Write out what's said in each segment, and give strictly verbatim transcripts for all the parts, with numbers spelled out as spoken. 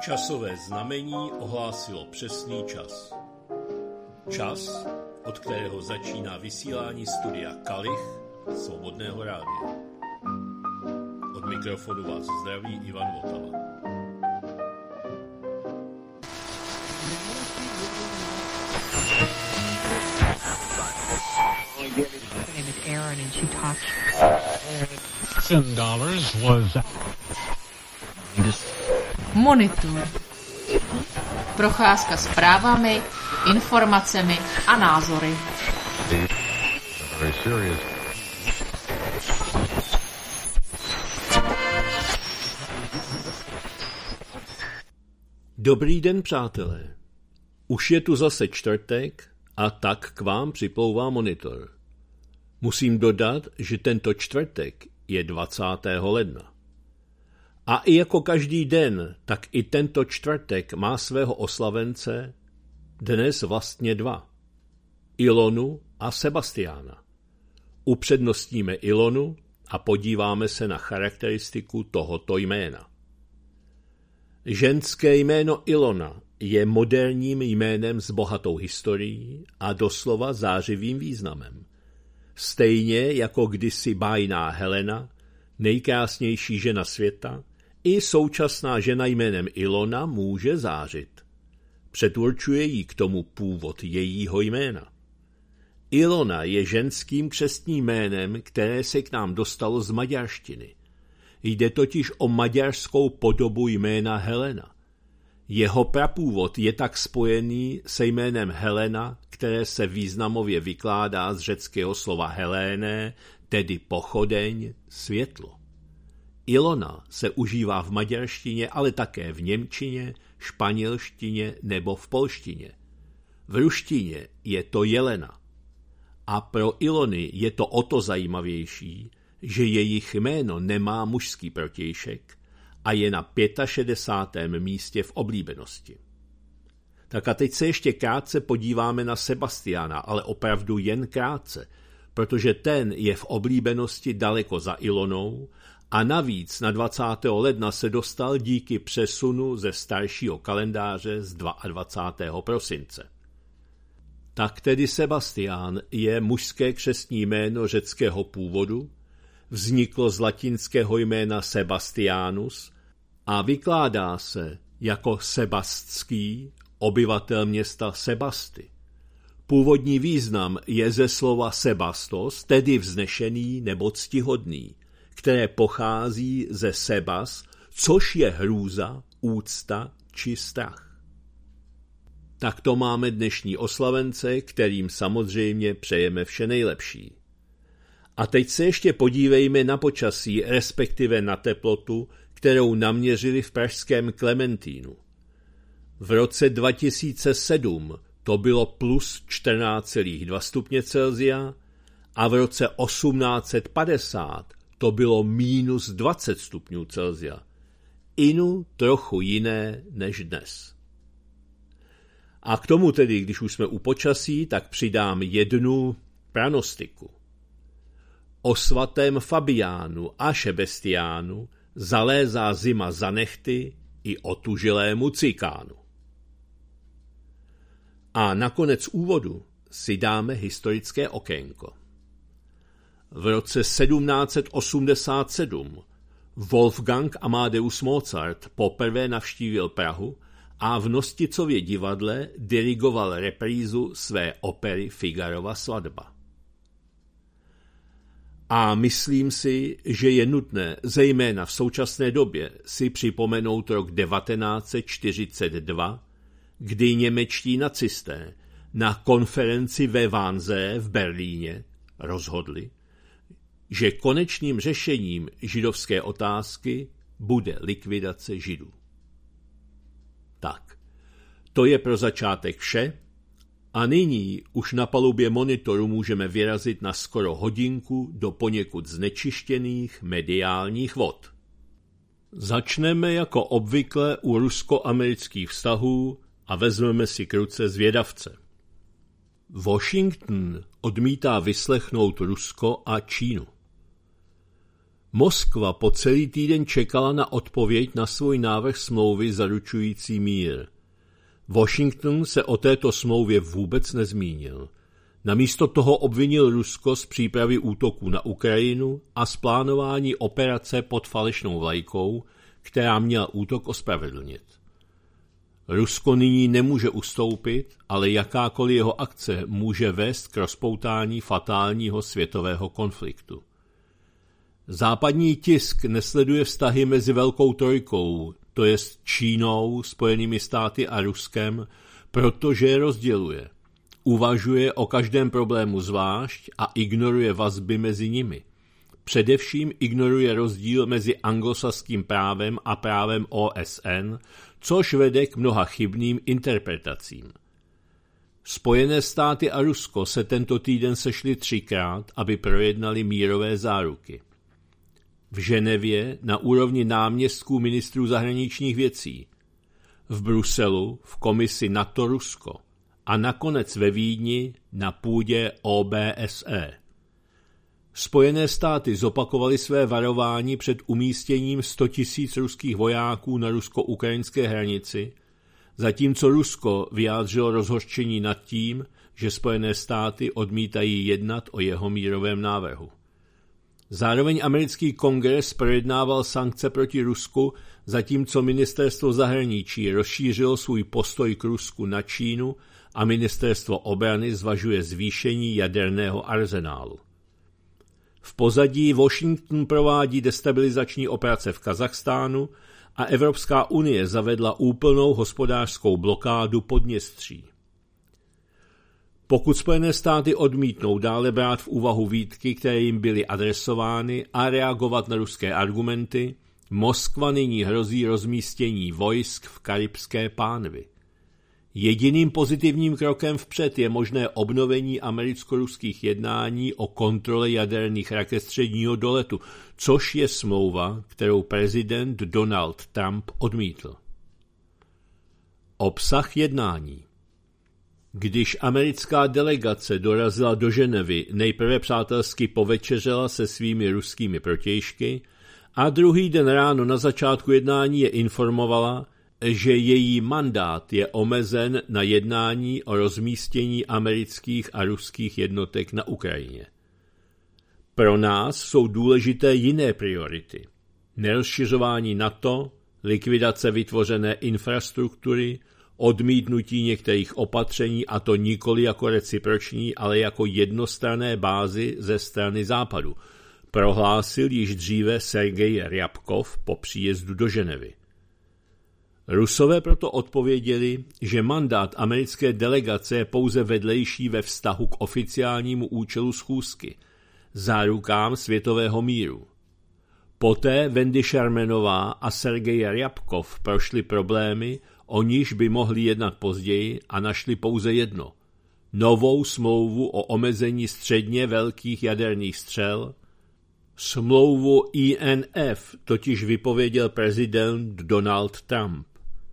Časové znamení ohlásilo přesný čas. Čas, od kterého začíná vysílání studia Kalich Svobodného rádia. Od mikrofonu vás zdraví Ivan Votava. Monitor. Procházka zprávami, informacemi a názory. Dobrý den, přátelé. Už je tu zase čtvrtek a tak k vám připlouvá Monitor. Musím dodat, že tento čtvrtek je dvacátého ledna. A i jako každý den, tak i tento čtvrtek má svého oslavence, dnes vlastně dva. Ilonu a Sebastiána. Upřednostníme Ilonu a podíváme se na charakteristiku tohoto jména. Ženské jméno Ilona je moderním jménem s bohatou historií a doslova zářivým významem. Stejně jako kdysi bájná Helena, nejkrásnější žena světa, i současná žena jménem Ilona může zářit. Předurčuje jí k tomu původ jejího jména. Ilona je ženským křestním jménem, které se k nám dostalo z maďarštiny. Jde totiž o maďarskou podobu jména Helena. Jeho prapůvod je tak spojený se jménem Helena, které se významově vykládá z řeckého slova Heléné, tedy pochodeň, světlo. Ilona se užívá v maďarštině, ale také v němčině, španělštině nebo v polštině. V ruštině je to Jelena. A pro Ilony je to o to zajímavější, že jejich jméno nemá mužský protějšek a je na šedesátém pátém místě v oblíbenosti. Tak a teď se ještě krátce podíváme na Sebastiána, ale opravdu jen krátce, protože ten je v oblíbenosti daleko za Ilonou a navíc na dvacátého ledna se dostal díky přesunu ze staršího kalendáře z dvacátého druhého prosince. Tak tedy Sebastián je mužské křestní jméno řeckého původu, vzniklo z latinského jména Sebastianus a vykládá se jako sebastský, obyvatel města Sebasty. Původní význam je ze slova sebastos, tedy vznešený nebo ctihodný, které pochází ze sebas, což je hrůza, úcta či strach. Tak to máme dnešní oslavence, kterým samozřejmě přejeme vše nejlepší. A teď se ještě podívejme na počasí, respektive na teplotu, kterou naměřili v pražském Klementínu. V roce dva tisíce sedm to bylo plus čtrnáct celá dva stupně Celsia a v roce osmnáct set padesát to bylo mínus dvacet stupňů Celsia. Inu trochu jiné než dnes. A k tomu tedy, když už jsme u počasí, tak přidám jednu pranostiku. O svatém Fabiánu a Šebestiánu zalézá zima za nehty i otužilému cikánu. A nakonec úvodu si dáme historické okénko. V roce sedmnáct set osmdesát sedm Wolfgang Amadeus Mozart poprvé navštívil Prahu a v Nosticově divadle dirigoval reprízu své opery Figarova svatba. A myslím si, že je nutné, zejména v současné době, si připomenout rok devatenáct set čtyřicet dva, kdy němečtí nacisté na konferenci ve Wannsee v Berlíně rozhodli, že konečným řešením židovské otázky bude likvidace Židů. Tak, to je pro začátek vše a nyní už na palubě Monitoru můžeme vyrazit na skoro hodinku do poněkud znečištěných mediálních vod. Začneme jako obvykle u rusko-amerických vztahů a vezmeme si k ruce zvědavce. Washington odmítá vyslechnout Rusko a Čínu. Moskva po celý týden čekala na odpověď na svůj návrh smlouvy zaručující mír. Washington se o této smlouvě vůbec nezmínil. Namísto toho obvinil Rusko z přípravy útoků na Ukrajinu a z plánování operace pod falešnou vlajkou, která měla útok ospravedlnit. Rusko nyní nemůže ustoupit, ale jakákoliv jeho akce může vést k rozpoutání fatálního světového konfliktu. Západní tisk nesleduje vztahy mezi Velkou trojkou, to jest Čínou, Spojenými státy a Ruskem, protože je rozděluje. Uvažuje o každém problému zvlášť a ignoruje vazby mezi nimi. Především ignoruje rozdíl mezi anglosaským právem a právem O S N, což vede k mnoha chybným interpretacím. Spojené státy a Rusko se tento týden sešli třikrát, aby projednali mírové záruky. V Ženevě na úrovni náměstků ministrů zahraničních věcí, v Bruselu v komisi NATO-Rusko a nakonec ve Vídni na půdě O B S E. Spojené státy zopakovaly své varování před umístěním sto tisíc ruských vojáků na rusko-ukrajinské hranici, zatímco Rusko vyjádřilo rozhořčení nad tím, že Spojené státy odmítají jednat o jeho mírovém návrhu. Zároveň americký kongres projednával sankce proti Rusku, zatímco ministerstvo zahraničí rozšířilo svůj postoj k Rusku na Čínu a ministerstvo obrany zvažuje zvýšení jaderného arzenálu. V pozadí Washington provádí destabilizační operace v Kazachstánu a Evropská unie zavedla úplnou hospodářskou blokádu Podněstří. Pokud Spojené státy odmítnou dále brát v úvahu výtky, které jim byly adresovány, a reagovat na ruské argumenty, Moskva nyní hrozí rozmístění vojsk v Karibské pánvi. Jediným pozitivním krokem vpřed je možné obnovení americko-ruských jednání o kontrole jaderných raket středního doletu, což je smlouva, kterou prezident Donald Trump odmítl. Obsah jednání. Když americká delegace dorazila do Ženevy, nejprve přátelsky povečeřela se svými ruskými protějšky a druhý den ráno na začátku jednání je informovala, že její mandát je omezen na jednání o rozmístění amerických a ruských jednotek na Ukrajině. Pro nás jsou důležité jiné priority. Nerozšiřování NATO, likvidace vytvořené infrastruktury, odmítnutí některých opatření, a to nikoli jako reciproční, ale jako jednostranné bázy ze strany Západu, prohlásil již dříve Sergej Ryabkov po příjezdu do Ženevy. Rusové proto odpověděli, že mandát americké delegace je pouze vedlejší ve vztahu k oficiálnímu účelu schůzky, zárukám světového míru. Poté Wendy Shermanová a Sergej Ryabkov prošli problémy, o níž by mohli jednat později, a našli pouze jedno – novou smlouvu o omezení středně velkých jaderných střel. Smlouvu I N F totiž vypověděl prezident Donald Trump.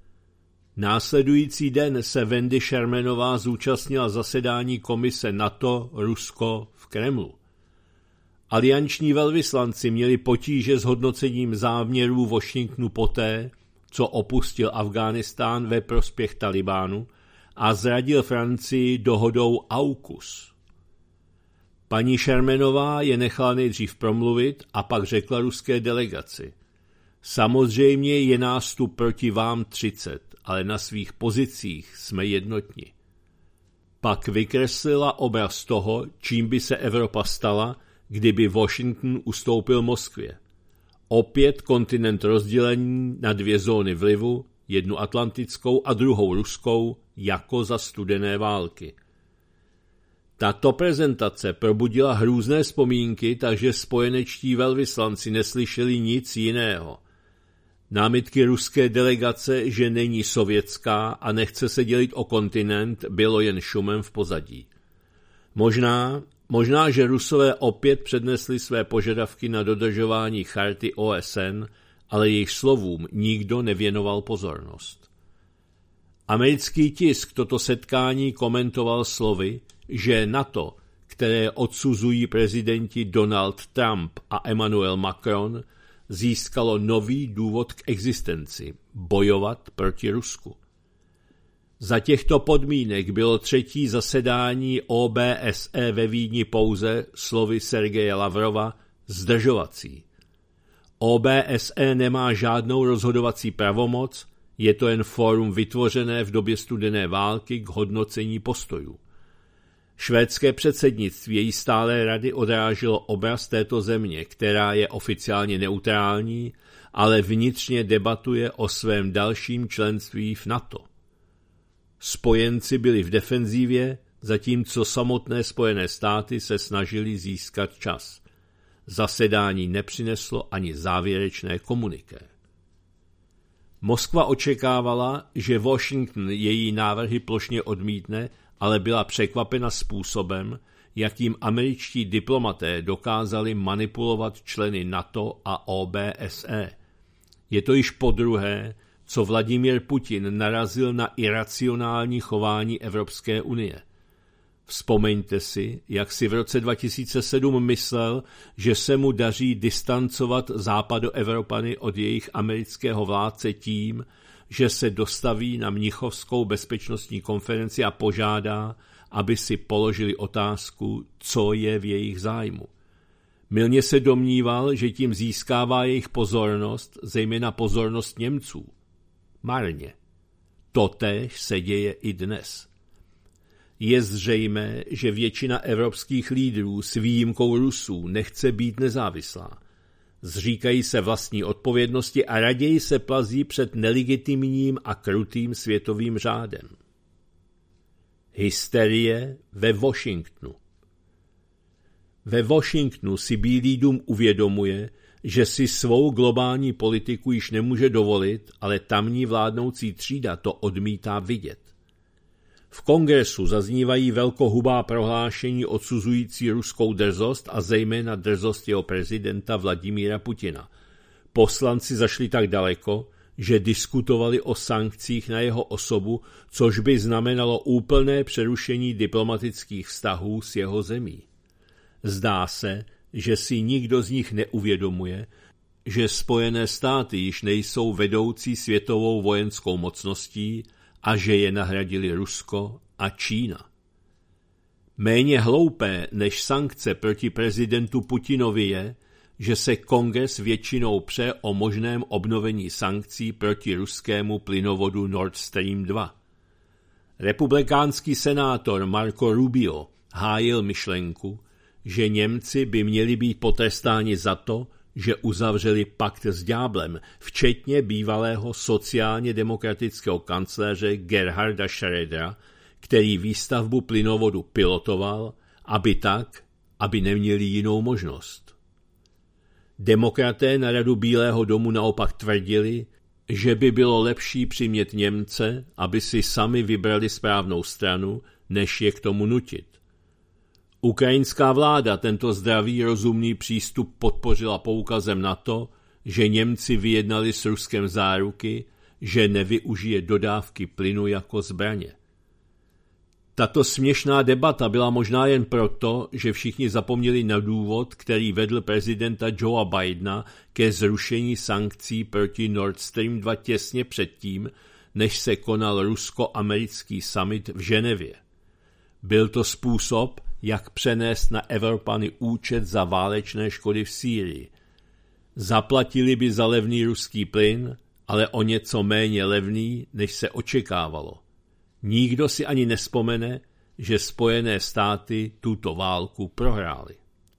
Následující den se Wendy Shermanová zúčastnila zasedání komise NATO-Rusko v Kremlu. Alianční velvyslanci měli potíže s hodnocením záměrů Washingtonu poté, co opustil Afghánistán ve prospěch Talibánu a zradil Francii dohodou AUKUS. Paní Shermanová je nechala nejdřív promluvit a pak řekla ruské delegaci: samozřejmě je nás tu proti vám třicet, ale na svých pozicích jsme jednotní. Pak vykreslila obraz toho, čím by se Evropa stala, kdyby Washington ustoupil Moskvě. Opět kontinent rozdělení na dvě zóny vlivu, jednu atlantickou a druhou ruskou, jako za studené války. Tato prezentace probudila hrůzné vzpomínky, takže spojenečtí velvyslanci neslyšeli nic jiného. Námitky ruské delegace, že není sovětská a nechce se dělit o kontinent, bylo jen šumem v pozadí. Možná, možná, že Rusové opět přednesli své požadavky na dodržování charty O S N, ale jejich slovům nikdo nevěnoval pozornost. Americký tisk toto setkání komentoval slovy, že NATO, které odsuzují prezidenti Donald Trump a Emmanuel Macron, získalo nový důvod k existenci – bojovat proti Rusku. Za těchto podmínek bylo třetí zasedání O B S E ve Vídni pouze, slovy Sergeje Lavrova, zdržovací. O B S E nemá žádnou rozhodovací pravomoc, je to jen fórum vytvořené v době studené války k hodnocení postojů. Švédské předsednictví její stálé rady odráželo obraz této země, která je oficiálně neutrální, ale vnitřně debatuje o svém dalším členství v NATO. Spojenci byli v defenzívě, zatímco samotné Spojené státy se snažili získat čas. Zasedání nepřineslo ani závěrečné komuniké. Moskva očekávala, že Washington její návrhy plošně odmítne, ale byla překvapena způsobem, jakým američtí diplomaté dokázali manipulovat členy NATO a O B S E. Je to již podruhé, co Vladimír Putin narazil na iracionální chování Evropské unie. Vzpomeňte si, jak si v roce dva tisíce sedm myslel, že se mu daří distancovat západoevropany od jejich amerického vládce tím, že se dostaví na Mnichovskou bezpečnostní konferenci a požádá, aby si položili otázku, co je v jejich zájmu. Mylně se domníval, že tím získává jejich pozornost, zejména pozornost Němců. Marně. Totéž se děje i dnes. Je zřejmé, že většina evropských lídrů s výjimkou Rusů nechce být nezávislá. Zříkají se vlastní odpovědnosti a raději se plazí před nelegitimním a krutým světovým řádem. Hysterie ve Washingtonu. Ve Washingtonu si Bílý dům uvědomuje, že si svou globální politiku již nemůže dovolit, ale tamní vládnoucí třída to odmítá vidět. V kongresu zaznívají velkohubá prohlášení odsuzující ruskou drzost a zejména drzost jeho prezidenta Vladimíra Putina. Poslanci zašli tak daleko, že diskutovali o sankcích na jeho osobu, což by znamenalo úplné přerušení diplomatických vztahů s jeho zemí. Zdá se, že si nikdo z nich neuvědomuje, že Spojené státy již nejsou vedoucí světovou vojenskou mocností a že je nahradili Rusko a Čína. Méně hloupé než sankce proti prezidentu Putinovi je, že se kongres většinou pře o možném obnovení sankcí proti ruskému plynovodu Nord Stream dva. Republikánský senátor Marco Rubio hájil myšlenku, že Němci by měli být potrestáni za to, že uzavřeli pakt s ďáblem, včetně bývalého sociálně demokratického kancléře Gerharda Schrödera, který výstavbu plynovodu pilotoval, aby tak, aby neměli jinou možnost. Demokraté na Radu Bílého domu naopak tvrdili, že by bylo lepší přimět Němce, aby si sami vybrali správnou stranu, než je k tomu nutit. Ukrajinská vláda tento zdravý, rozumný přístup podpořila poukazem na to, že Němci vyjednali s Ruskem záruky, že nevyužije dodávky plynu jako zbraně. Tato směšná debata byla možná jen proto, že všichni zapomněli na důvod, který vedl prezidenta Joea Bidena ke zrušení sankcí proti Nord Stream dva těsně předtím, než se konal rusko-americký summit v Ženevě. Byl to způsob, jak přenést na Evropany účet za válečné škody v Sýrii. Zaplatili by za levný ruský plyn, ale o něco méně levný, než se očekávalo. Nikdo si ani nespomene, že Spojené státy tuto válku prohrály.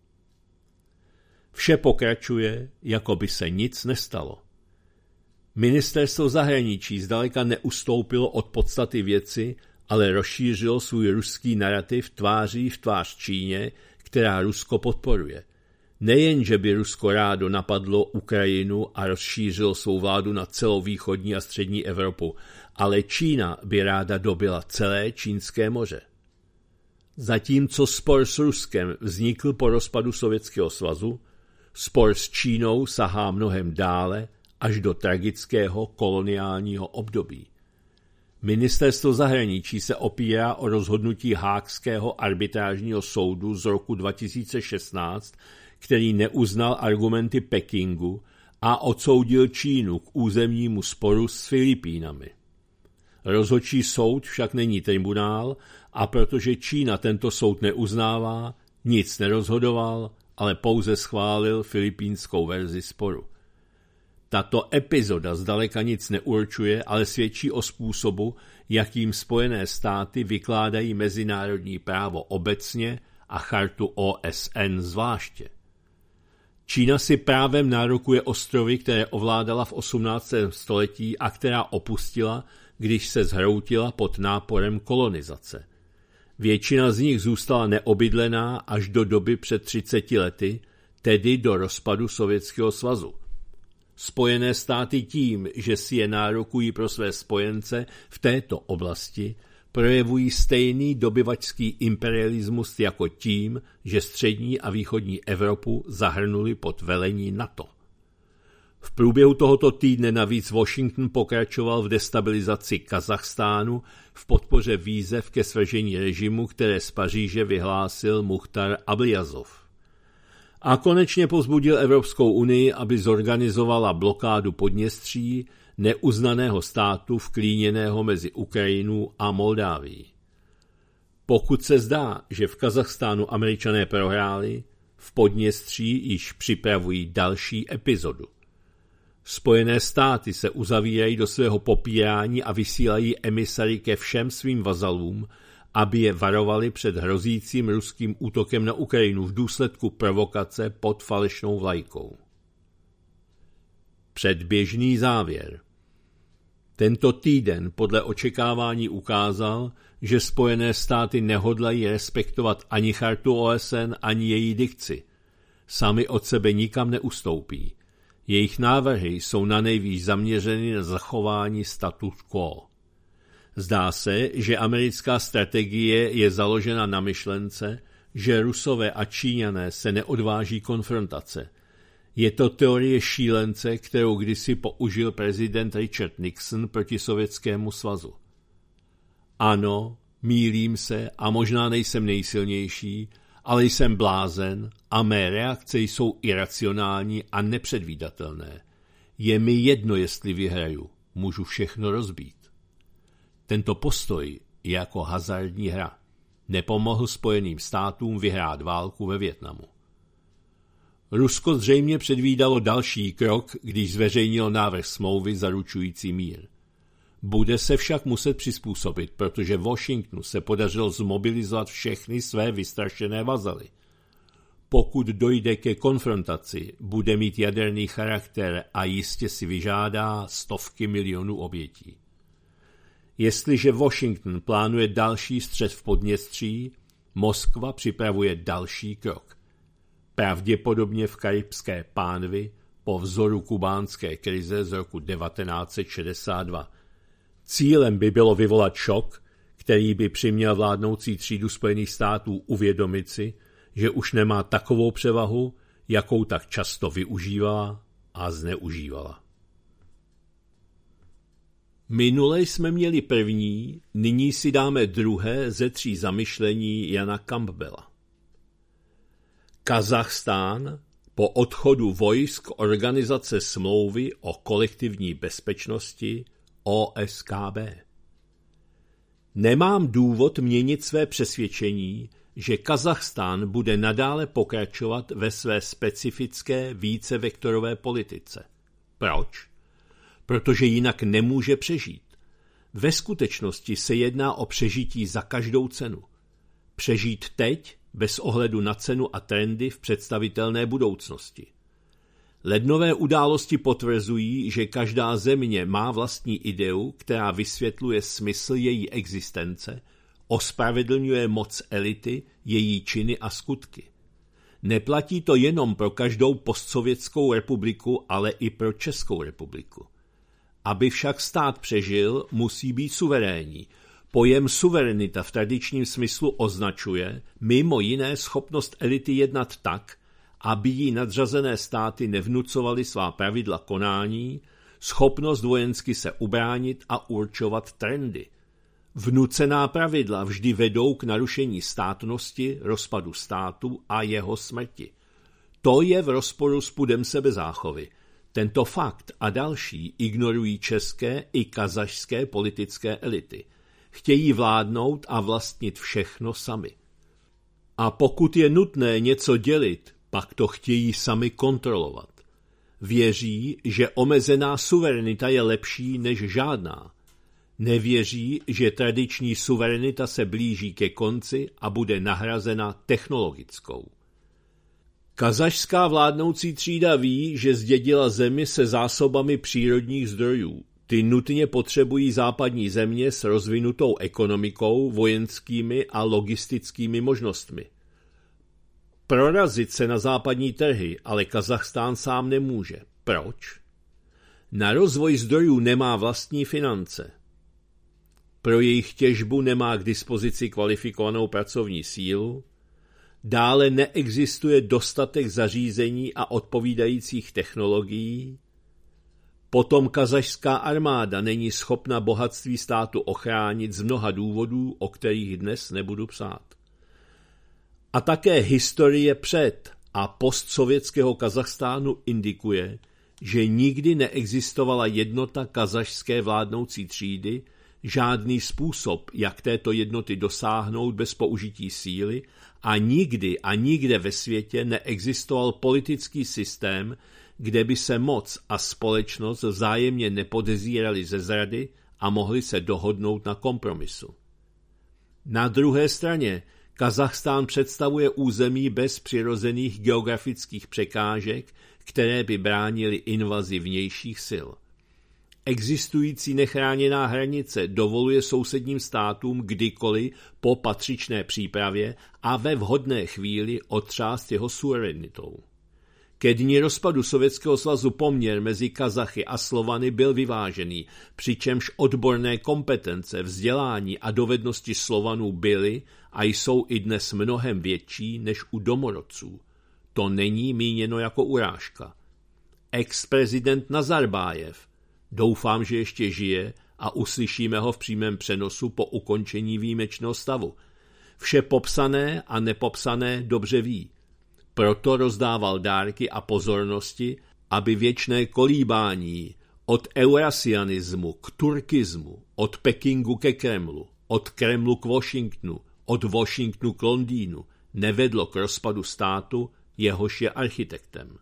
Vše pokračuje, jako by se nic nestalo. Ministerstvo zahraničí zdaleka neustoupilo od podstaty věci, ale rozšířilo svůj ruský narativ tváří v tvář Číně, která Rusko podporuje. Nejen, že by Rusko rádo napadlo Ukrajinu a rozšířilo svou vládu na celou východní a střední Evropu, ale Čína by ráda dobyla celé Čínské moře. Zatímco spor s Ruskem vznikl po rozpadu Sovětského svazu, spor s Čínou sahá mnohem dále až do tragického koloniálního období. Ministerstvo zahraničí se opírá o rozhodnutí Haagského arbitrážního soudu z roku dva tisíce šestnáct, který neuznal argumenty Pekingu a odsoudil Čínu k územnímu sporu s Filipínami. Rozhodčí soud však není tribunál a protože Čína tento soud neuznává, nic nerozhodoval, ale pouze schválil filipínskou verzi sporu. Tato epizoda zdaleka nic neurčuje, ale svědčí o způsobu, jakým Spojené státy vykládají mezinárodní právo obecně a chartu O S N zvláště. Čína si právem nárokuje ostrovy, které ovládala v osmnáctém století a která opustila, když se zhroutila pod náporem kolonizace. Většina z nich zůstala neobydlená až do doby před třiceti lety, tedy do rozpadu Sovětského svazu. Spojené státy tím, že si je nárokují pro své spojence v této oblasti, projevují stejný dobyvačský imperialismus jako tím, že střední a východní Evropu zahrnuli pod velení NATO. V průběhu tohoto týdne navíc Washington pokračoval v destabilizaci Kazachstánu v podpoře výzev ke svržení režimu, které z Paříže vyhlásil Muchtar Ablyazov. A konečně povzbudil Evropskou unii, aby zorganizovala blokádu Podněstří, neuznaného státu vklíněného mezi Ukrajinu a Moldávií. Pokud se zdá, že v Kazachstánu Američané prohráli, v Podněstří již připravují další epizodu. Spojené státy se uzavírají do svého popírání a vysílají emisary ke všem svým vazalům, aby je varovali před hrozícím ruským útokem na Ukrajinu v důsledku provokace pod falešnou vlajkou. Předběžný závěr. Tento týden podle očekávání ukázal, že Spojené státy nehodlají respektovat ani chartu O S N, ani její dikci. Sami od sebe nikam neustoupí. Jejich návrhy jsou nanejvýš zaměřeny na zachování status quo. Zdá se, že americká strategie je založena na myšlence, že Rusové a Číňané se neodváží konfrontace. Je to teorie šílence, kterou kdysi použil prezident Richard Nixon proti Sovětskému svazu. Ano, mýlím se a možná nejsem nejsilnější, ale jsem blázen a mé reakce jsou iracionální a nepředvídatelné. Je mi jedno, jestli vyhraju, můžu všechno rozbít. Tento postoj je jako hazardní hra. Nepomohl Spojeným státům vyhrát válku ve Vietnamu. Rusko zřejmě předvídalo další krok, když zveřejnilo návrh smlouvy zaručující mír. Bude se však muset přizpůsobit, protože Washingtonu se podařilo zmobilizovat všechny své vystrašené vazaly. Pokud dojde ke konfrontaci, bude mít jaderný charakter a jistě si vyžádá stovky milionů obětí. Jestliže Washington plánuje další střet v Podněstří, Moskva připravuje další krok. Pravděpodobně v karibské pánvi po vzoru kubánské krize z roku devatenáct set šedesát dva. Cílem by bylo vyvolat šok, který by přiměl vládnoucí třídu Spojených států uvědomit si, že už nemá takovou převahu, jakou tak často využívala a zneužívala. Minule jsme měli první, nyní si dáme druhé ze tří zamyšlení Jana Campbella. Kazachstán po odchodu vojsk Organizace smlouvy o kolektivní bezpečnosti O S K B. Nemám důvod měnit své přesvědčení, že Kazachstán bude nadále pokračovat ve své specifické vícevektorové politice. Proč? Protože jinak nemůže přežít. Ve skutečnosti se jedná o přežití za každou cenu. Přežít teď bez ohledu na cenu a trendy v představitelné budoucnosti. Lednové události potvrzují, že každá země má vlastní ideu, která vysvětluje smysl její existence, ospravedlňuje moc elity, její činy a skutky. Neplatí to jenom pro každou postsovětskou republiku, ale i pro Českou republiku. Aby však stát přežil, musí být suverénní. Pojem suverenita v tradičním smyslu označuje mimo jiné schopnost elity jednat tak, aby jí nadřazené státy nevnucovaly svá pravidla konání, schopnost vojensky se ubránit a určovat trendy, Vnucená pravidla vždy vedou k narušení státnosti, rozpadu státu a jeho smrti. To je v rozporu s pudem sebezáchovy. Tento fakt a další ignorují české i kazašské politické elity. Chtějí vládnout a vlastnit všechno sami. A pokud je nutné něco dělit, pak to chtějí sami kontrolovat. Věří, že omezená suverenita je lepší než žádná. Nevěří, že tradiční suverenita se blíží ke konci a bude nahrazena technologickou. Kazašská vládnoucí třída ví, že zdědila zemi se zásobami přírodních zdrojů. Ty nutně potřebují západní země s rozvinutou ekonomikou, vojenskými a logistickými možnostmi. Prorazit se na západní trhy, ale Kazachstán sám nemůže. Proč? Na rozvoj zdrojů nemá vlastní finance. Pro jejich těžbu nemá k dispozici kvalifikovanou pracovní sílu. Dále neexistuje dostatek zařízení a odpovídajících technologií. Potom kazašská armáda není schopna bohatství státu ochránit z mnoha důvodů, o kterých dnes nebudu psát. A také historie před a postsovětského Kazachstánu indikuje, že nikdy neexistovala jednota kazašské vládnoucí třídy, žádný způsob, jak této jednoty dosáhnout bez použití síly, a nikdy a nikde ve světě neexistoval politický systém, kde by se moc a společnost vzájemně nepodezírali ze zrady a mohli se dohodnout na kompromisu. Na druhé straně Kazachstán představuje území bez přirozených geografických překážek, které by bránily invazi vnějších sil. Existující nechráněná hranice dovoluje sousedním státům kdykoliv po patřičné přípravě a ve vhodné chvíli otřást jeho suverenitou. Ke dni rozpadu Sovětského svazu poměr mezi Kazachy a Slovany byl vyvážený, přičemž odborné kompetence, vzdělání a dovednosti Slovanů byly a jsou i dnes mnohem větší než u domorodců. To není míněno jako urážka. Ex-prezident Nazarbájev, doufám, že ještě žije a uslyšíme ho v přímém přenosu po ukončení výjimečného stavu. Vše popsané a nepopsané dobře ví. Proto rozdával dárky a pozornosti, aby věčné kolíbání od eurasianismu k turkismu, od Pekingu ke Kremlu, od Kremlu k Washingtonu, od Washingtonu k Londýnu nevedlo k rozpadu státu, jehož je architektem.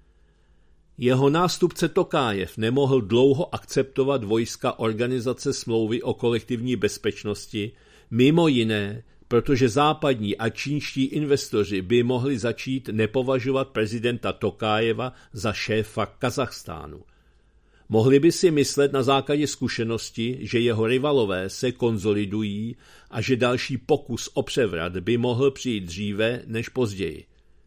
Jeho nástupce Tokájev nemohl dlouho akceptovat vojska Organizace smlouvy o kolektivní bezpečnosti, mimo jiné, protože západní a čínští investoři by mohli začít nepovažovat prezidenta Tokájeva za šéfa Kazachstánu. Mohli by si myslet na základě zkušenosti, že jeho rivalové se konzolidují a že další pokus o převrat by mohl přijít dříve než později.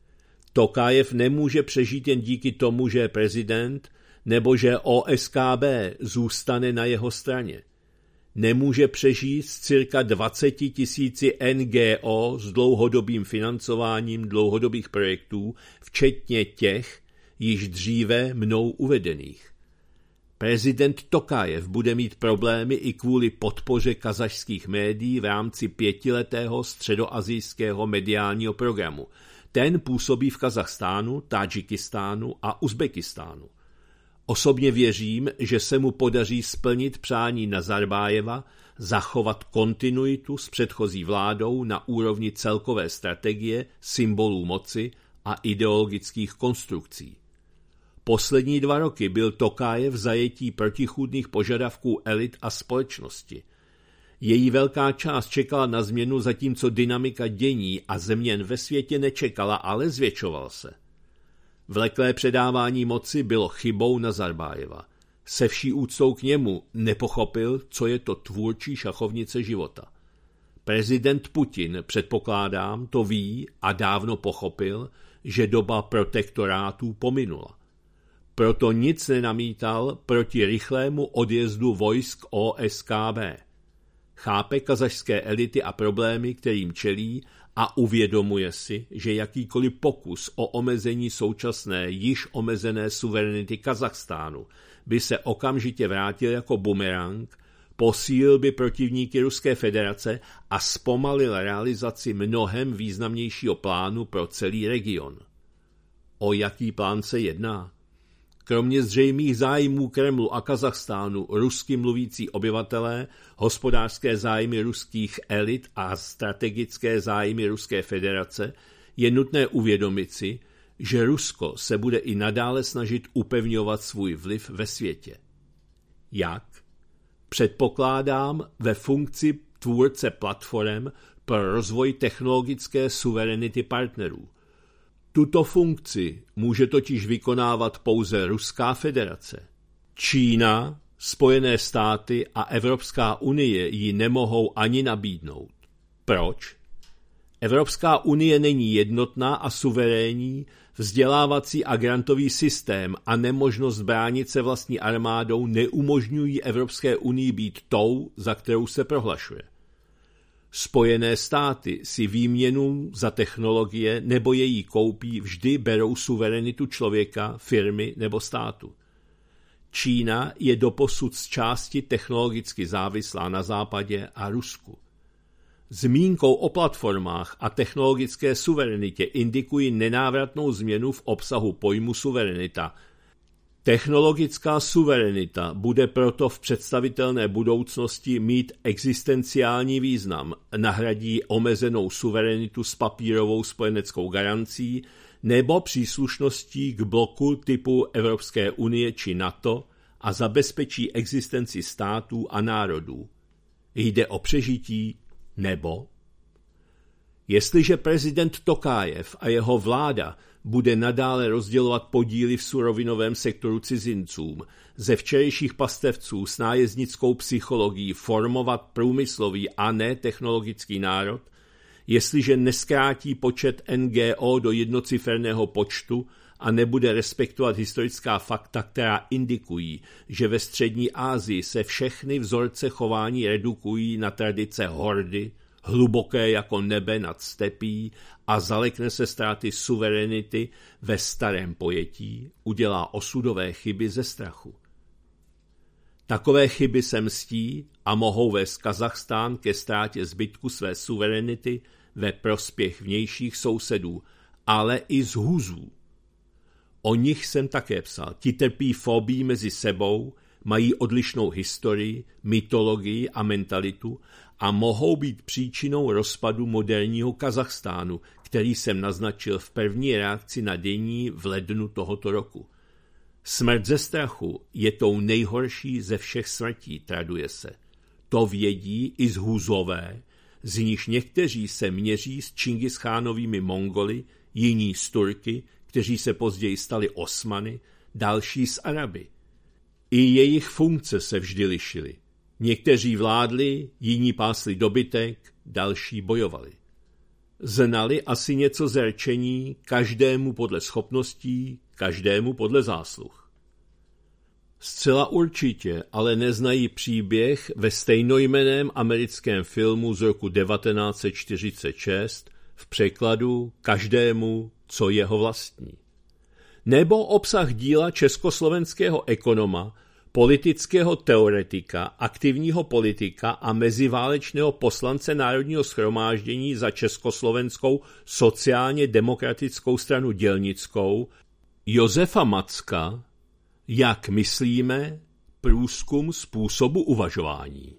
Tokájev nemůže přežít jen díky tomu, že je prezident, nebo že O S K B zůstane na jeho straně. Nemůže přežít s cirka dvaceti tisíci N G O s dlouhodobým financováním dlouhodobých projektů, včetně těch, již dříve mnou uvedených. Prezident Tokájev bude mít problémy i kvůli podpoře kazašských médií v rámci pětiletého středoasijského mediálního programu. Ten působí v Kazachstánu, Tadžikistánu a Uzbekistánu. Osobně věřím, že se mu podaří splnit přání Nazarbájeva, zachovat kontinuitu s předchozí vládou na úrovni celkové strategie, symbolů moci a ideologických konstrukcí. Poslední dva roky byl Tokájev v zajetí protichůdných požadavků elit a společnosti. Její velká část čekala na změnu, zatímco dynamika dění a zeměn ve světě nečekala, ale zvětšoval se. Vleklé předávání moci bylo chybou Nazarbájeva. Se vší úctou k němu nepochopil, co je to tvůrčí šachovnice života. Prezident Putin, předpokládám, to ví a dávno pochopil, že doba protektorátů pominula. Proto nic nenamítal proti rychlému odjezdu vojsk O S K B. Chápe kazašské elity a problémy, kterým čelí, a uvědomuje si, že jakýkoliv pokus o omezení současné již omezené suverenity Kazachstánu by se okamžitě vrátil jako bumerang, posílil by protivníky Ruské federace a zpomalil realizaci mnohem významnějšího plánu pro celý region. O jaký plán se jedná? Kromě zřejmých zájmů Kremlu a Kazachstánu rusky mluvící obyvatelé, hospodářské zájmy ruských elit a strategické zájmy Ruské federace je nutné uvědomit si, že Rusko se bude i nadále snažit upevňovat svůj vliv ve světě. Jak? Předpokládám ve funkci tvůrce platform pro rozvoj technologické suverenity partnerů. Tuto funkci může totiž vykonávat pouze Ruská federace. Čína, Spojené státy a Evropská unie ji nemohou ani nabídnout. Proč? Evropská unie není jednotná a suverénní vzdělávací a grantový systém a nemožnost bránit se vlastní armádou neumožňují Evropské unii být tou, za kterou se prohlašuje. Spojené státy si výměnu za technologie nebo její koupí vždy berou suverenitu člověka, firmy nebo státu. Čína je doposud z části technologicky závislá na Západě a Rusku. Zmínkou o platformách a technologické suverenitě indikují nenávratnou změnu v obsahu pojmu suverenita. Technologická suverenita bude proto v představitelné budoucnosti mít existenciální význam, nahradí omezenou suverenitu s papírovou spojeneckou garancí nebo příslušností k bloku typu Evropské unie či NATO a zabezpečí existenci států a národů. Jde o přežití nebo? Jestliže prezident Tokájev a jeho vláda bude nadále rozdělovat podíly v surovinovém sektoru cizincům, ze včerejších pastevců s nájezdnickou psychologií formovat průmyslový a ne technologický národ, jestliže neskrátí počet N G O do jednociferného počtu a nebude respektovat historická fakta, která indikují, že ve střední Asii se všechny vzorce chování redukují na tradice hordy, hluboké jako nebe nad stepí a zalekne se ztráty suverenity ve starém pojetí, udělá osudové chyby ze strachu. Takové chyby se mstí a mohou vést Kazachstán ke ztrátě zbytku své suverenity ve prospěch vnějších sousedů, ale i z huzů. O nich jsem také psal. Ti trpí fobii mezi sebou, mají odlišnou historii, mytologii a mentalitu a mohou být příčinou rozpadu moderního Kazachstánu, který jsem naznačil v první reakci na dění v lednu tohoto roku. Smrt ze strachu je tou nejhorší ze všech smrtí, traduje se. To vědí i zhuzové, z níž někteří se měří s Čingischánovými Mongoly, jiní s Turky, kteří se později stali Osmany, další s Araby. I jejich funkce se vždy lišily. Někteří vládli, jiní pásli dobytek, další bojovali. Znali asi něco z rčení, každému podle schopností, každému podle zásluh. Zcela určitě ale neznají příběh ve stejnojmenném americkém filmu z roku devatenáct set čtyřicet šest v překladu Každému, co jeho vlastní. Nebo obsah díla československého ekonoma, politického teoretika, aktivního politika a meziválečného poslance Národního shromáždění za Československou sociálně demokratickou stranu dělnickou Josefa Macka, Jak myslíme, průzkum způsobu uvažování.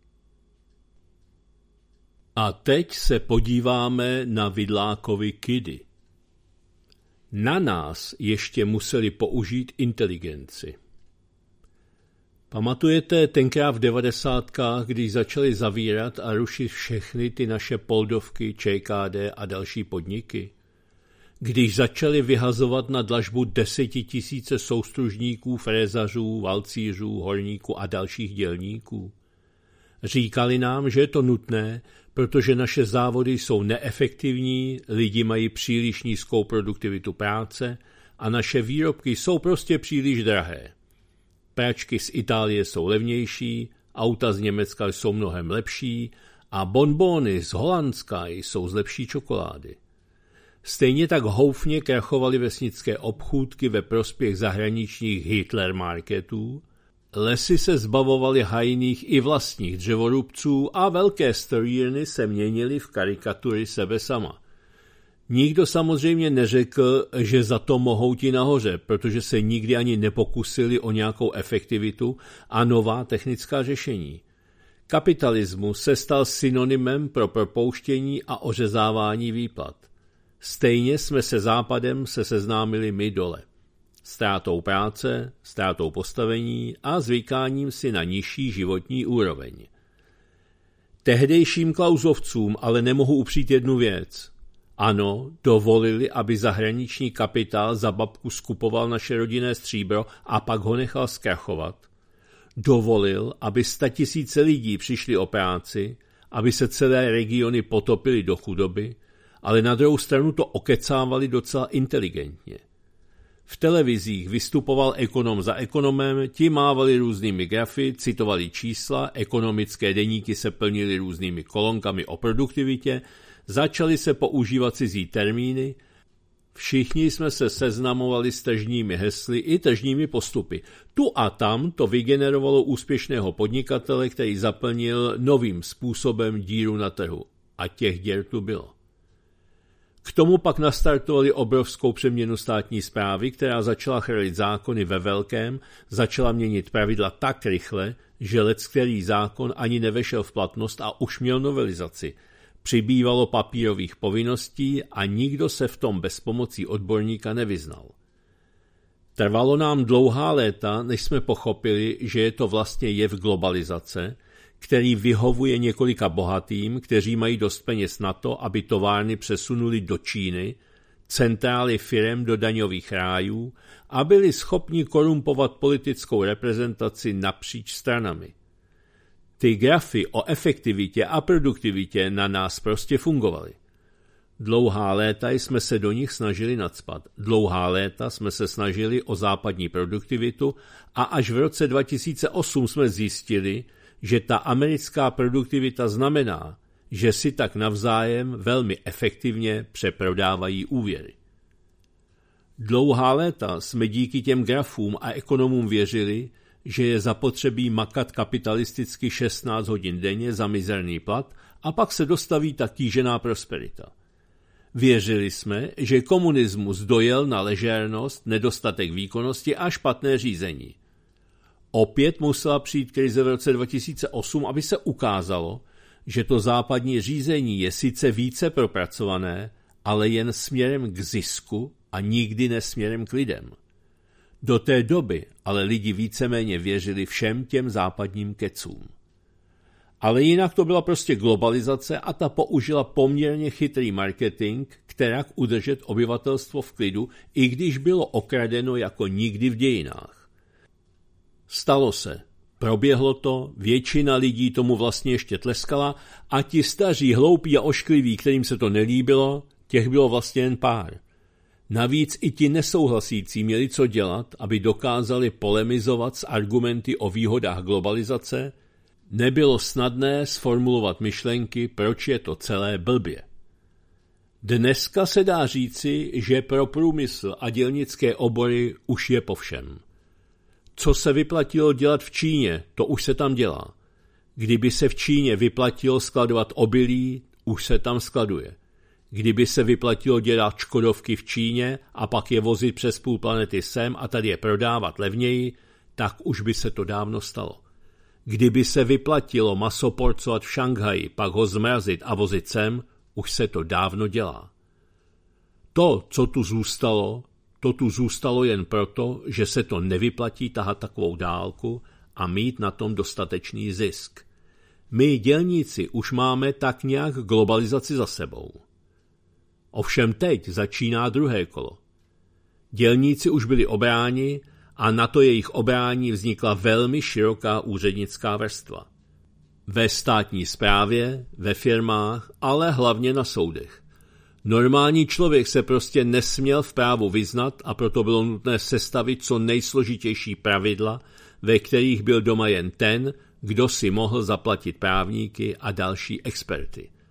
A teď se podíváme na Vidlákovy kidy. Na nás ještě museli použít inteligenci. Pamatujete tenkrát v devadesátkách, když začali zavírat a rušit všechny ty naše Poldovky, Č K D a další podniky? Když začali vyhazovat na dlažbu desetitisíce soustružníků, frézařů, valcířů, horníků a dalších dělníků? Říkali nám, že je to nutné, protože naše závody jsou neefektivní, lidi mají příliš nízkou produktivitu práce a naše výrobky jsou prostě příliš drahé. Pračky z Itálie jsou levnější, auta z Německa jsou mnohem lepší a bonbony z Holandska jsou z lepší čokolády. Stejně tak houfně krachovaly vesnické obchůdky ve prospěch zahraničních Hitler marketů Lesy se zbavovaly hajných i vlastních dřevorubců a velké strojírny se měnily v karikatury sebe sama. Nikdo samozřejmě neřekl, že za to mohou ti nahoře, protože se nikdy ani nepokusili o nějakou efektivitu a nová technická řešení. Kapitalismus se stal synonymem pro propouštění a ořezávání výplat. Stejně jsme se Západem se seznámili my dole. Ztrátou práce, ztrátou postavení a zvykáním si na nižší životní úroveň. Tehdejším klausovcům ale nemohu upřít jednu věc. Ano, dovolili, aby zahraniční kapitál za babku skupoval naše rodinné stříbro a pak ho nechal zkrachovat. Dovolil, aby statisíce lidí přišli o práci, aby se celé regiony potopily do chudoby, ale na druhou stranu to okecávali docela inteligentně. V televizích vystupoval ekonom za ekonomem, ti mávali různými grafy, citovali čísla, ekonomické deníky se plnily různými kolonkami o produktivitě, začaly se používat cizí termíny, všichni jsme se seznamovali s tržními hesly i tržními postupy. Tu a tam to vygenerovalo úspěšného podnikatele, který zaplnil novým způsobem díru na trhu. A těch děr tu bylo. K tomu pak nastartovali obrovskou přeměnu státní správy, která začala chrlit zákony ve velkém, začala měnit pravidla tak rychle, že leckterý zákon ani nevešel v platnost a už měl novelizaci. Přibývalo papírových povinností a nikdo se v tom bez pomocí odborníka nevyznal. Trvalo nám dlouhá léta, než jsme pochopili, že je to vlastně jev globalizace, který vyhovuje několika bohatým, kteří mají dost peněz na to, aby továrny přesunuli do Číny, centrály firem do daňových rájů a byli schopni korumpovat politickou reprezentaci napříč stranami. Ty grafy o efektivitě a produktivitě na nás prostě fungovaly. Dlouhá léta jsme se do nich snažili nacpat. Dlouhá léta jsme se snažili o západní produktivitu a až v roce dva tisíce osm jsme zjistili, že ta americká produktivita znamená, že si tak navzájem velmi efektivně přeprodávají úvěry. Dlouhá léta jsme díky těm grafům a ekonomům věřili, že je zapotřebí makat kapitalisticky šestnáct hodin denně za mizerný plat a pak se dostaví ta kýžená prosperita. Věřili jsme, že komunismus dojel na ležérnost, nedostatek výkonnosti a špatné řízení. Opět musela přijít krize v roce dva tisíce osm, aby se ukázalo, že to západní řízení je sice více propracované, ale jen směrem k zisku a nikdy ne směrem k lidem. Do té doby ale lidi víceméně věřili všem těm západním kecům. Ale jinak to byla prostě globalizace a ta použila poměrně chytrý marketing, kterak udržet obyvatelstvo v klidu, i když bylo okradeno jako nikdy v dějinách. Stalo se. Proběhlo to, většina lidí tomu vlastně ještě tleskala a ti staří, hloupí a oškliví, kterým se to nelíbilo, těch bylo vlastně jen pár. Navíc i ti nesouhlasící měli co dělat, aby dokázali polemizovat s argumenty o výhodách globalizace. Nebylo snadné sformulovat myšlenky, proč je to celé blbě. Dneska se dá říci, že pro průmysl a dělnické obory už je po všem. Co se vyplatilo dělat v Číně, to už se tam dělá. Kdyby se v Číně vyplatilo skladovat obilí, už se tam skladuje. Kdyby se vyplatilo dělat škodovky v Číně a pak je vozit přes půl planety sem a tady je prodávat levněji, tak už by se to dávno stalo. Kdyby se vyplatilo maso porcovat v Šanghaji, pak ho zmrazit a vozit sem, už se to dávno dělá. To, co tu zůstalo, to tu zůstalo jen proto, že se to nevyplatí tahat takovou dálku a mít na tom dostatečný zisk. My, dělníci, už máme tak nějak globalizaci za sebou. Ovšem teď začíná druhé kolo. Dělníci už byli obráni a na to jejich obrání vznikla velmi široká úřednická vrstva. Ve státní správě, ve firmách, ale hlavně na soudech. Normální člověk se prostě nesměl v právu vyznat a proto bylo nutné sestavit co nejsložitější pravidla, ve kterých byl doma jen ten, kdo si mohl zaplatit právníky a další experty.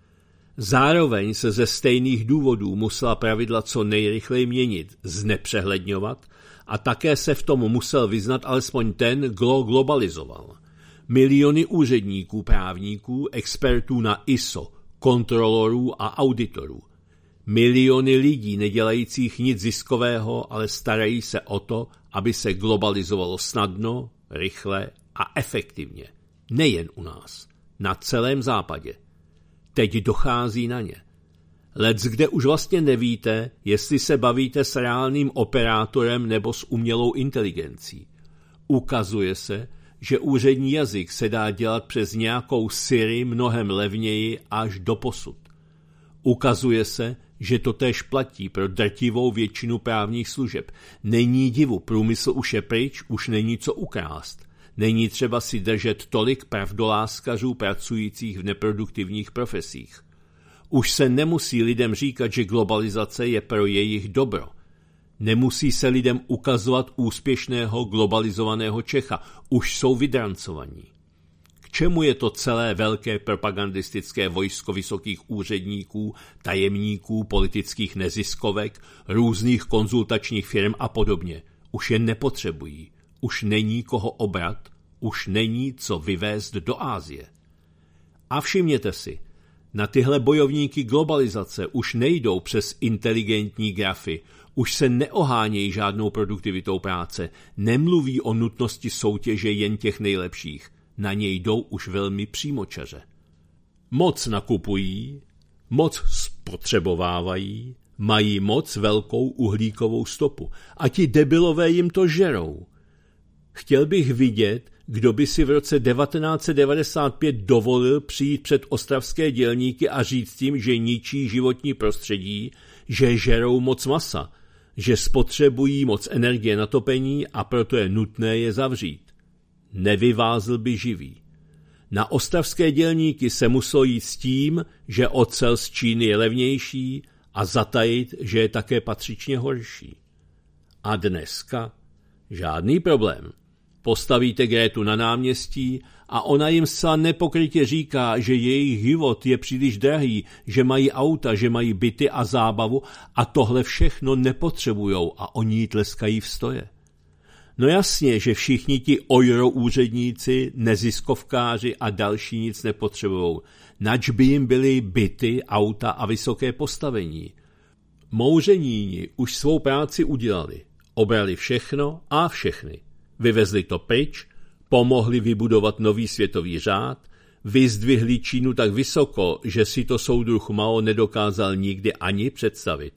Zároveň se ze stejných důvodů musela pravidla co nejrychleji měnit, znepřehledňovat a také se v tom musel vyznat alespoň ten, kdo globalizoval. Miliony úředníků, právníků, expertů na I S O, kontrolorů a auditorů. Miliony lidí nedělajících nic ziskového, ale starají se o to, aby se globalizovalo snadno, rychle a efektivně. Nejen u nás, na celém západě. Teď dochází na ně. Leckde už vlastně nevíte, jestli se bavíte s reálným operátorem nebo s umělou inteligencí. Ukazuje se, že úřední jazyk se dá dělat přes nějakou Siri mnohem levněji až doposud. Ukazuje se, že to též platí pro drtivou většinu právních služeb. Není divu, průmysl už je pryč, už není co ukrást. Není třeba si držet tolik pravdoláskařů pracujících v neproduktivních profesích. Už se nemusí lidem říkat, že globalizace je pro jejich dobro. Nemusí se lidem ukazovat úspěšného globalizovaného Čecha. Už jsou vydrancovaní. K čemu je to celé velké propagandistické vojsko vysokých úředníků, tajemníků, politických neziskovek, různých konzultačních firm a podobně? Už je nepotřebují. Už není koho obrat, už není co vyvést do Asie. A všimněte si, na tyhle bojovníky globalizace už nejdou přes inteligentní grafy, už se neohánějí žádnou produktivitou práce, nemluví o nutnosti soutěže jen těch nejlepších, na něj jdou už velmi přímočaře. Moc nakupují, moc spotřebovávají, mají moc velkou uhlíkovou stopu a ti debilové jim to žerou. Chtěl bych vidět, kdo by si v roce devatenáct set devadesát pět dovolil přijít před ostravské dělníky a říct jim, že ničí životní prostředí, že žerou moc masa, že spotřebují moc energie na topení a proto je nutné je zavřít. Nevyvázl by živý. Na ostravské dělníky se muselo jít s tím, že ocel z Číny je levnější a zatajit, že je také patřičně horší. A dneska žádný problém. Postavíte Grétu na náměstí a ona jim zcela nepokrytě říká, že jejich život je příliš drahý, že mají auta, že mají byty a zábavu a tohle všechno nepotřebujou a oni jí tleskají v stoje. No jasně, že všichni ti ojro úředníci, neziskovkáři a další nic nepotřebujou, nač by jim byly byty, auta a vysoké postavení. Mouřeníni už svou práci udělali, obrali všechno a všechny. Vyvezli to pryč, pomohli vybudovat nový světový řád, vyzdvihli Čínu tak vysoko, že si to soudruh Mao nedokázal nikdy ani představit.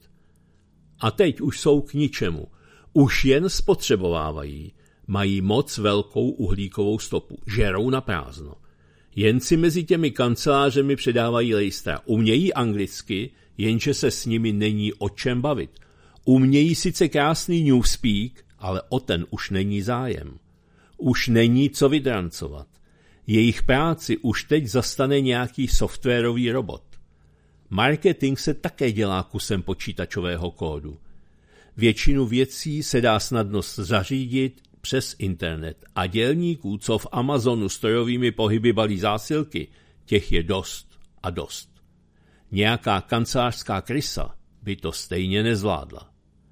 A teď už jsou k ničemu. Už jen spotřebovávají, mají moc velkou uhlíkovou stopu, žerou na prázdno. Jen si mezi těmi kancelářemi předávají lejstra. Umějí anglicky, jenže se s nimi není o čem bavit. Umějí sice krásný newspeak, ale o ten už není zájem. Už není co vydrancovat. Jejich práci už teď zastane nějaký softwarový robot. Marketing se také dělá kusem počítačového kódu. Většinu věcí se dá snadno zařídit přes internet a dělníků, co v Amazonu strojovými pohyby balí zásilky, těch je dost a dost. Nějaká kancelářská krysa by to stejně nezvládla.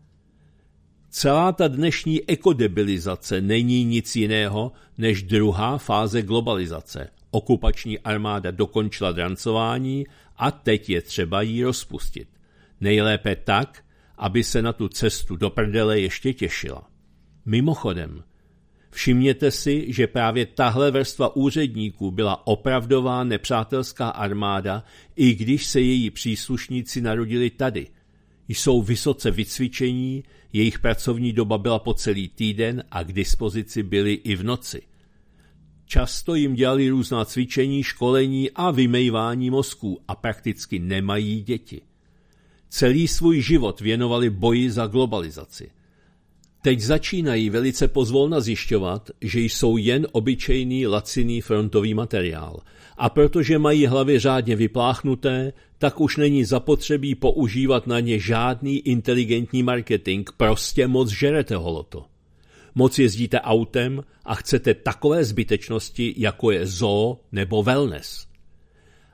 Celá ta dnešní ekodebilizace není nic jiného než druhá fáze globalizace. Okupační armáda dokončila drancování a teď je třeba jí rozpustit. Nejlépe tak, aby se na tu cestu do prdele ještě těšila. Mimochodem, všimněte si, že právě tahle vrstva úředníků byla opravdová nepřátelská armáda, i když se její příslušníci narodili tady. Jsou vysoce vycvičení, jejich pracovní doba byla po celý týden a k dispozici byli i v noci. Často jim dělali různá cvičení, školení a vymejvání mozků a prakticky nemají děti. Celý svůj život věnovali boji za globalizaci. Teď začínají velice pozvolna zjišťovat, že jsou jen obyčejný laciný frontový materiál a protože mají hlavy řádně vypláchnuté, tak už není zapotřebí používat na ně žádný inteligentní marketing, prostě moc žerete holoto. Moc jezdíte autem a chcete takové zbytečnosti, jako je zoo nebo wellness.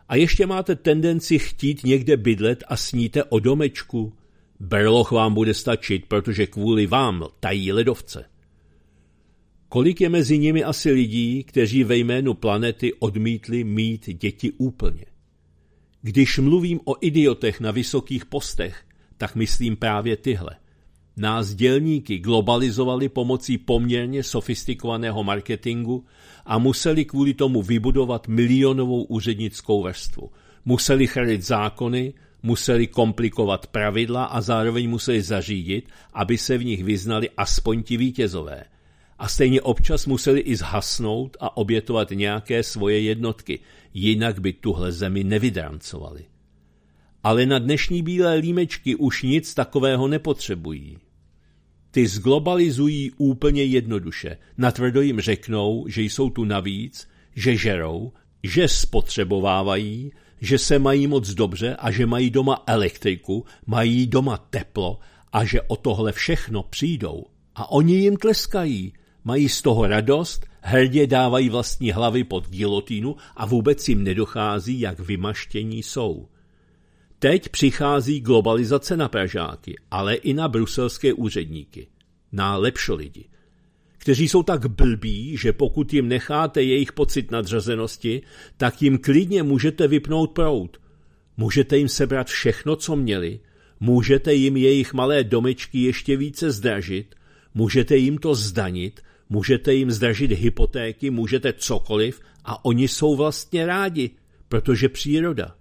A ještě máte tendenci chtít někde bydlet a sníte o domečku. Berloch vám bude stačit, protože kvůli vám tají ledovce. Kolik je mezi nimi asi lidí, kteří ve jménu planety odmítli mít děti úplně? Když mluvím o idiotech na vysokých postech, tak myslím právě tyhle. Nás dělníky globalizovali pomocí poměrně sofistikovaného marketingu a museli kvůli tomu vybudovat milionovou úřednickou vrstvu. Museli chrlit zákony, museli komplikovat pravidla a zároveň museli zařídit, aby se v nich vyznali aspoň ti vítězové. A stejně občas museli i zhasnout a obětovat nějaké svoje jednotky, jinak by tuhle zemi nevydrancovali. Ale na dnešní bílé límečky už nic takového nepotřebují. Ty zglobalizují úplně jednoduše. Natvrdo jim řeknou, že jsou tu navíc, že žerou, že spotřebovávají, že se mají moc dobře a že mají doma elektriku, mají doma teplo a že o tohle všechno přijdou. A oni jim tleskají. Mají z toho radost, hrdě dávají vlastní hlavy pod gilotínu a vůbec jim nedochází, jak vymaštění jsou. Teď přichází globalizace na Pražáky, ale i na bruselské úředníky, na lepšolidi, kteří jsou tak blbí, že pokud jim necháte jejich pocit nadřazenosti, tak jim klidně můžete vypnout proud. Můžete jim sebrat všechno, co měli, můžete jim jejich malé domečky ještě více zdražit, můžete jim to zdanit, můžete jim zdražit hypotéky, můžete cokoliv a oni jsou vlastně rádi, protože příroda.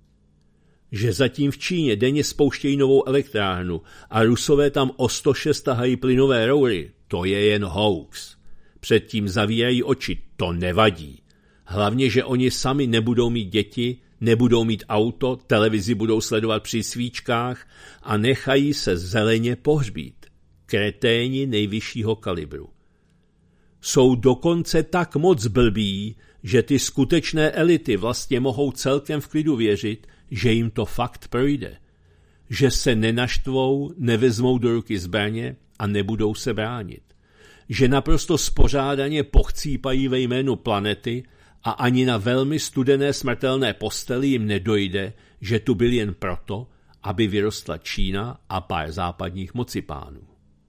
Že zatím v Číně denně spouštějí novou elektrárnu a Rusové tam o sto šest tahají plynové roury, to je jen hoax. Předtím zavírají oči, to nevadí. Hlavně, že oni sami nebudou mít děti, nebudou mít auto, televizi budou sledovat při svíčkách a nechají se zeleně pohřbít. Kreténi nejvyššího kalibru. Jsou dokonce tak moc blbí, že ty skutečné elity vlastně mohou celkem v klidu věřit, že jim to fakt projde. Že se nenaštvou, nevezmou do ruky zbraně a nebudou se bránit. Že naprosto spořádaně pochcípají ve jménu planety a ani na velmi studené smrtelné posteli jim nedojde, že tu byl jen proto, aby vyrostla Čína a pár západních mocipánů.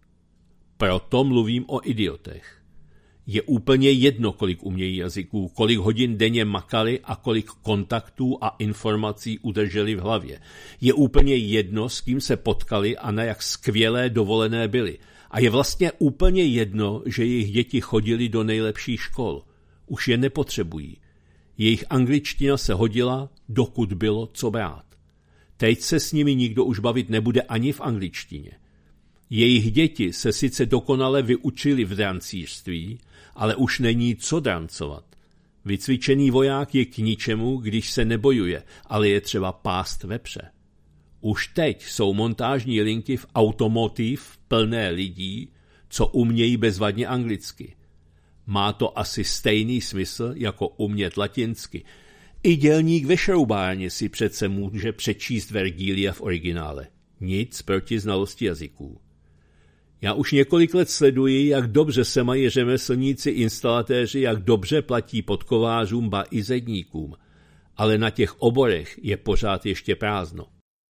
Proto mluvím o idiotech. Je úplně jedno, kolik umějí jazyků, kolik hodin denně makali a kolik kontaktů a informací udrželi v hlavě. Je úplně jedno, s kým se potkali a na jak skvělé dovolené byli. A je vlastně úplně jedno, že jejich děti chodili do nejlepších škol. Už je nepotřebují. Jejich angličtina se hodila, dokud bylo co brát. Teď se s nimi nikdo už bavit nebude ani v angličtině. Jejich děti se sice dokonale vyučili v drancířství, ale už není co drancovat. Vycvičený voják je k ničemu, když se nebojuje, ale je třeba pást vepře. Už teď jsou montážní linky v automotiv plné lidí, co umějí bezvadně anglicky. Má to asi stejný smysl, jako umět latinsky. I dělník ve šroubárně si přece může přečíst Vergília v originále. Nic proti znalosti jazyků. Já už několik let sleduji, jak dobře se mají řemeslníci instalatéři, jak dobře platí podkovářům ba i zedníkům, ale na těch oborech je pořád ještě prázdno.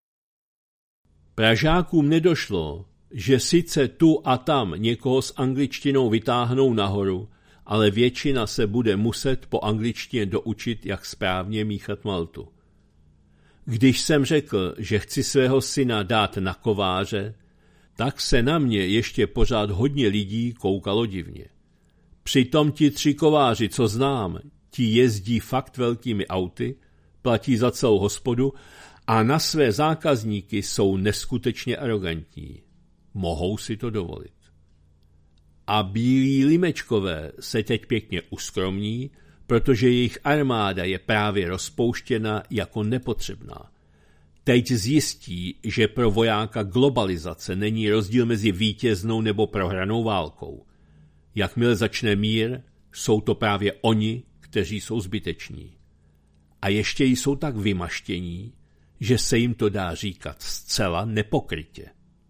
Pražákům nedošlo, že sice tu a tam někoho s angličtinou vytáhnou nahoru, ale většina se bude muset po angličtině doučit, jak správně míchat maltu. Když jsem řekl, že chci svého syna dát na kováře, tak se na mě ještě pořád hodně lidí koukalo divně. Přitom ti tři kováři, co znám, ti jezdí fakt velkými auty, platí za celou hospodu a na své zákazníky jsou neskutečně arrogantní. Mohou si to dovolit. A bílí limečkové se teď pěkně uskromní, protože jejich armáda je právě rozpouštěna jako nepotřebná. Teď zjistí, že pro vojáka globalizace není rozdíl mezi vítěznou nebo prohranou válkou. Jakmile začne mír, jsou to právě oni, kteří jsou zbyteční. A ještě jsou tak vymaštění, že se jim to dá říkat zcela nepokrytě.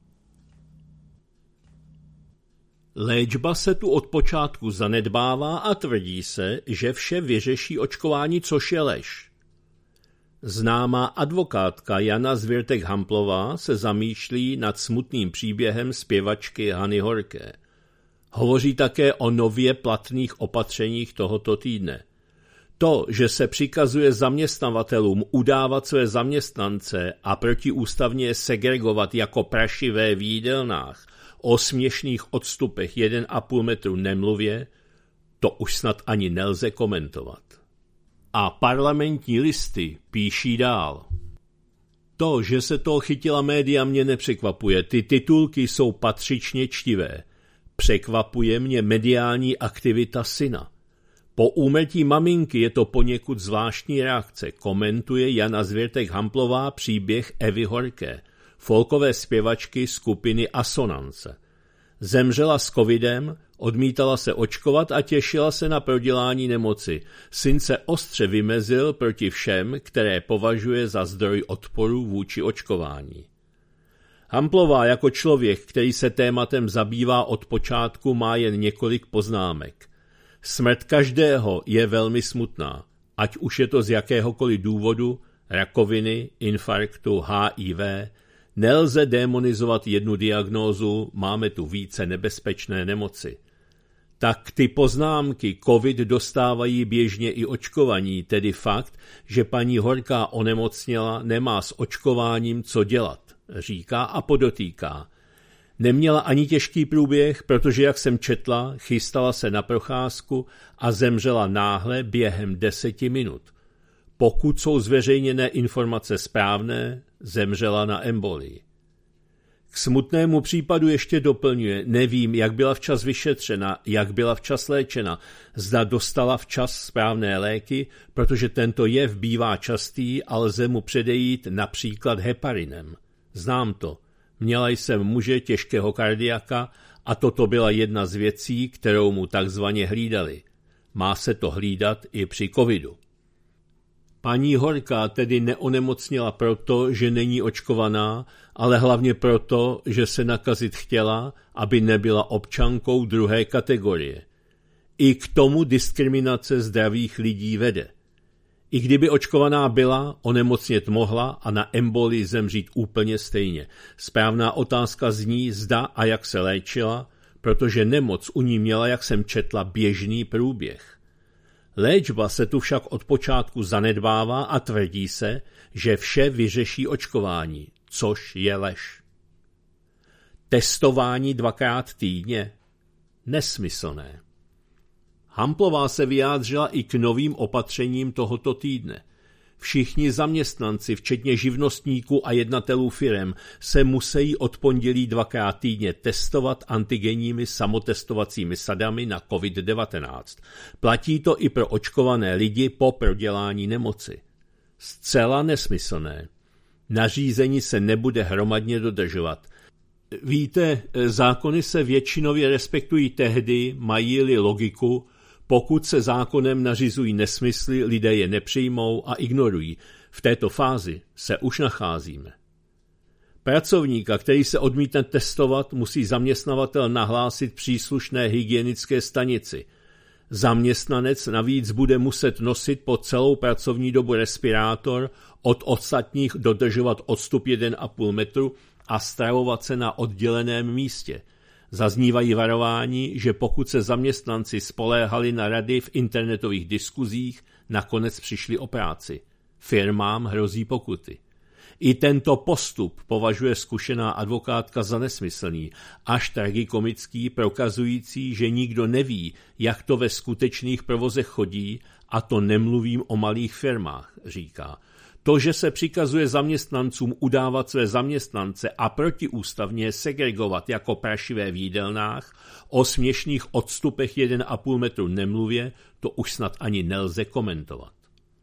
Léčba se tu od počátku zanedbává a tvrdí se, že vše vyřeší očkování, což je lež. Známá advokátka Jana Zwiertek-Hamplová se zamýšlí nad smutným příběhem zpěvačky Hany Horké. Hovoří také o nově platných opatřeních tohoto týdne. To, že se přikazuje zaměstnavatelům udávat své zaměstnance a protiústavně je segregovat jako prašivé v jídelnách, o směšných odstupech jeden a půl metru nemluvě, to už snad ani nelze komentovat. A Parlamentní listy píší dál. To, že se toho chytila média, mě nepřekvapuje. Ty titulky jsou patřičně čtivé. Překvapuje mě mediální aktivita syna. Po úmrtí maminky je to poněkud zvláštní reakce, komentuje Jana Zwiertek-Hamplová příběh Evy Horké, folkové zpěvačky skupiny Asonance. Zemřela s covidem, odmítala se očkovat a těšila se na prodělání nemoci. Syn se ostře vymezil proti všem, které považuje za zdroj odporu vůči očkování. Hamplová jako člověk, který se tématem zabývá od počátku, má jen několik poznámek. Smrt každého je velmi smutná, ať už je to z jakéhokoliv důvodu, rakoviny, infarktu, H I V, nelze démonizovat jednu diagnózu, máme tu více nebezpečné nemoci. Tak ty poznámky covid dostávají běžně i očkovaní, tedy fakt, že paní Horká onemocněla, nemá s očkováním co dělat, říká a podotýká. Neměla ani těžký průběh, protože, jak jsem četla, chystala se na procházku a zemřela náhle během deseti minut. Pokud jsou zveřejněné informace správné, zemřela na embolii. K smutnému případu ještě doplňuje, nevím, jak byla včas vyšetřena, jak byla včas léčena, zda dostala včas správné léky, protože tento jev bývá častý a lze mu předejít například heparinem. Znám to. Měla jsem muže těžkého kardiaka a toto byla jedna z věcí, kterou mu takzvaně hlídali. Má se to hlídat i při covidu. Paní Horká tedy neonemocněla proto, že není očkovaná, ale hlavně proto, že se nakazit chtěla, aby nebyla občankou druhé kategorie. I k tomu diskriminace zdravých lidí vede. I kdyby očkovaná byla, onemocnět mohla a na embolii zemřít úplně stejně. Správná otázka zní, zda a jak se léčila, protože nemoc u ní měla, jak jsem četla, běžný průběh. Léčba se tu však od počátku zanedbává a tvrdí se, že vše vyřeší očkování, což je lež. Testování dvakrát týdně? Nesmyslné. Hamplová se vyjádřila i k novým opatřením tohoto týdne. Všichni zaměstnanci, včetně živnostníků a jednatelů firem, se musí od pondělí dvakrát týdně testovat antigenními samotestovacími sadami na covid devatenáct. Platí to i pro očkované lidi po prodělání nemoci. Zcela nesmyslné. Nařízení se nebude hromadně dodržovat. Víte, zákony se většinově respektují tehdy, mají-li logiku, pokud se zákonem nařizují nesmysly, lidé je nepřijmou a ignorují. V této fázi se už nacházíme. Pracovníka, který se odmítne testovat, musí zaměstnavatel nahlásit příslušné hygienické stanici. Zaměstnanec navíc bude muset nosit po celou pracovní dobu respirátor, od ostatních dodržovat odstup jeden a půl metru a stravovat se na odděleném místě. Zaznívají varování, že pokud se zaměstnanci spoléhali na rady v internetových diskuzích, nakonec přišli o práci. Firmám hrozí pokuty. I tento postup považuje zkušená advokátka za nesmyslný, až tragikomický, prokazující, že nikdo neví, jak to ve skutečných provozech chodí, a to nemluvím o malých firmách, říká. To, že se přikazuje zaměstnancům udávat své zaměstnance a protiústavně segregovat jako prašivé v jídelnách, o směšných odstupech jeden a půl metru nemluvě, to už snad ani nelze komentovat.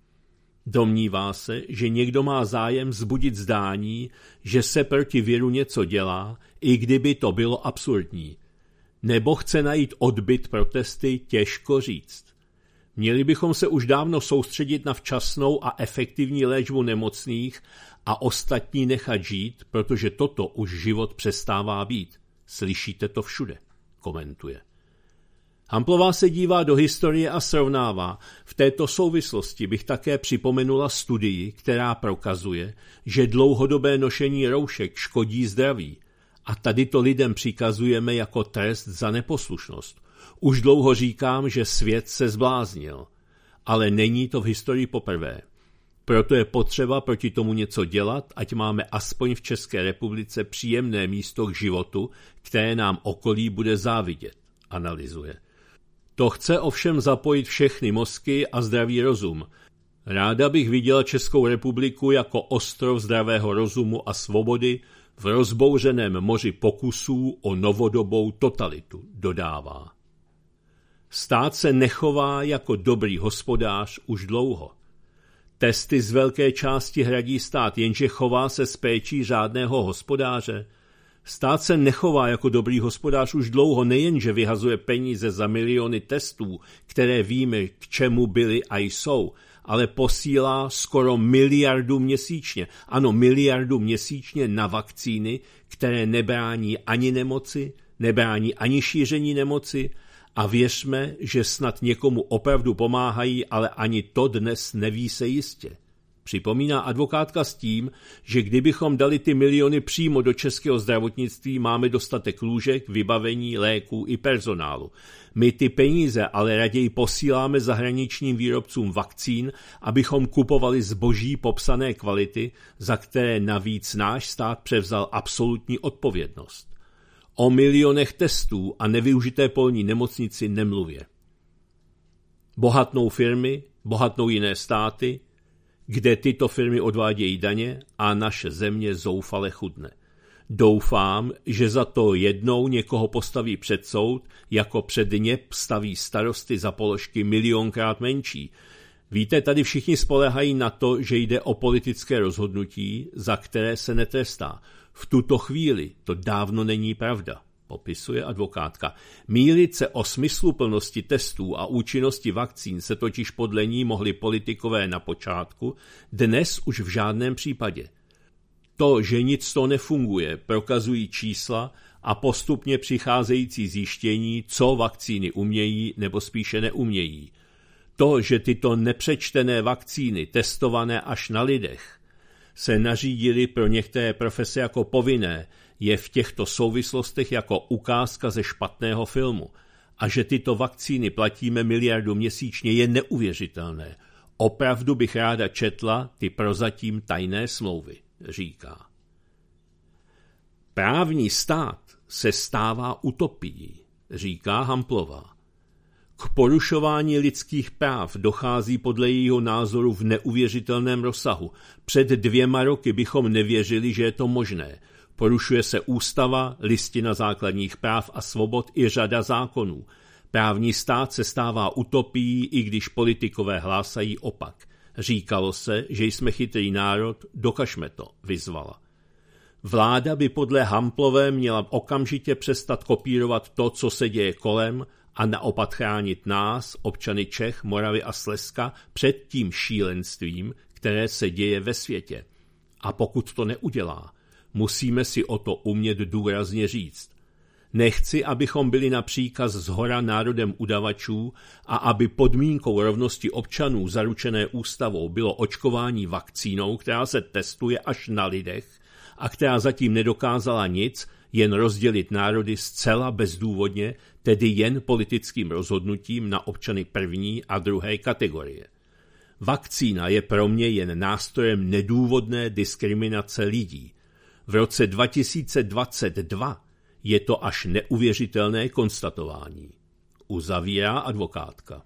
Domnívá se, že někdo má zájem vzbudit zdání, že se proti viru něco dělá, i kdyby to bylo absurdní. Nebo chce najít odbyt protesty, těžko říct. Měli bychom se už dávno soustředit na včasnou a efektivní léčbu nemocných a ostatní nechat žít, protože toto už život přestává být. Slyšíte to všude, komentuje. Hamplová se dívá do historie a srovnává. V této souvislosti bych také připomenula studii, která prokazuje, že dlouhodobé nošení roušek škodí zdraví. A tady to lidem přikazujeme jako trest za neposlušnost. Už dlouho říkám, že svět se zbláznil. Ale není to v historii poprvé. Proto je potřeba proti tomu něco dělat, ať máme aspoň v České republice příjemné místo k životu, které nám okolí bude závidět, analyzuje. To chce ovšem zapojit všechny mozky a zdravý rozum. Ráda bych viděla Českou republiku jako ostrov zdravého rozumu a svobody v rozbouřeném moři pokusů o novodobou totalitu, dodává. Stát se nechová jako dobrý hospodář už dlouho. Testy z velké části hradí stát, jenže chová se s péčí řádného hospodáře. Stát se nechová jako dobrý hospodář už dlouho, nejenže vyhazuje peníze za miliony testů, které víme, k čemu byly a jsou, ale posílá skoro miliardu měsíčně. Ano, miliardu měsíčně na vakcíny, které nebrání ani nemoci, nebrání ani šíření nemoci, a věřme, že snad někomu opravdu pomáhají, ale ani to dnes neví se jistě. Připomíná advokátka s tím, že kdybychom dali ty miliony přímo do českého zdravotnictví, máme dostatek lůžek, vybavení, léků i personálu. My ty peníze ale raději posíláme zahraničním výrobcům vakcín, abychom kupovali zboží popsané kvality, za které navíc náš stát převzal absolutní odpovědnost. O milionech testů a nevyužité polní nemocnici nemluvě. Bohatnou firmy, bohatnou jiné státy, kde tyto firmy odvádějí daně a naše země zoufale chudne. Doufám, že za to jednou někoho postaví před soud, jako před ně staví starosty za položky milionkrát menší. Víte, tady všichni spoléhají na to, že jde o politické rozhodnutí, za které se netrestá. V tuto chvíli to dávno není pravda, popisuje advokátka. Mýlit se o smysluplnosti testů a účinnosti vakcín se totiž podle ní mohli politikové na počátku, dnes už v žádném případě. To, že nic z toho nefunguje, prokazují čísla a postupně přicházející zjištění, co vakcíny umějí nebo spíše neumějí. To, že tyto nepřečtené vakcíny, testované až na lidech, se nařídily pro některé profese jako povinné, je v těchto souvislostech jako ukázka ze špatného filmu. A že tyto vakcíny platíme miliardu měsíčně, je neuvěřitelné. Opravdu bych ráda četla ty prozatím tajné smlouvy, říká. Právní stát se stává utopií, říká Hamplová. K porušování lidských práv dochází podle jejího názoru v neuvěřitelném rozsahu. Před dvěma roky bychom nevěřili, že je to možné. Porušuje se ústava, listina základních práv a svobod i řada zákonů. Právní stát se stává utopií, i když politikové hlásají opak. Říkalo se, že jsme chytrý národ, dokažme to, vyzvala. Vláda by podle Hamplové měla okamžitě přestat kopírovat to, co se děje kolem, a naopak chránit nás, občany Čech, Moravy a Slezska, před tím šílenstvím, které se děje ve světě. A pokud to neudělá, musíme si o to umět důrazně říct. Nechci, abychom byli na příkaz zhora národem udavačů a aby podmínkou rovnosti občanů zaručené ústavou bylo očkování vakcínou, která se testuje až na lidech a která zatím nedokázala nic, jen rozdělit národy zcela bezdůvodně, tedy jen politickým rozhodnutím na občany první a druhé kategorie. Vakcína je pro mě jen nástrojem nedůvodné diskriminace lidí. V roce dva tisíce dvacet dva je to až neuvěřitelné konstatování. Uzavírá advokátka.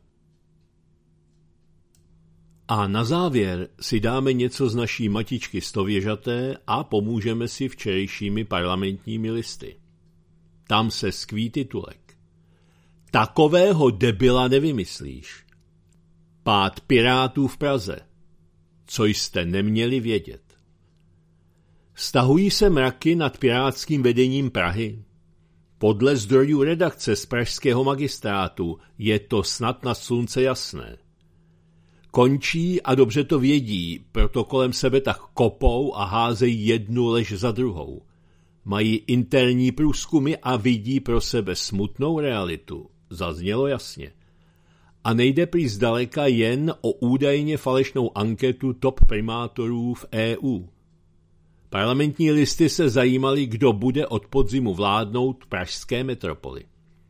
A na závěr si dáme něco z naší matičky Stověžaté a pomůžeme si včerejšími parlamentními listy. Tam se skví titulek. Takového debila nevymyslíš. Pád Pirátů v Praze. Co jste neměli vědět. Stahují se mraky nad pirátským vedením Prahy. Podle zdrojů redakce z pražského magistrátu je to snad na slunce jasné. Končí a dobře to vědí, proto kolem sebe tak kopou a házejí jednu lež za druhou. Mají interní průzkumy a vidí pro sebe smutnou realitu, zaznělo jasně. A nejde prý zdaleka jen o údajně falešnou anketu top primátorů v E U. Parlamentní listy se zajímaly, kdo bude od podzimu vládnout pražské metropoli.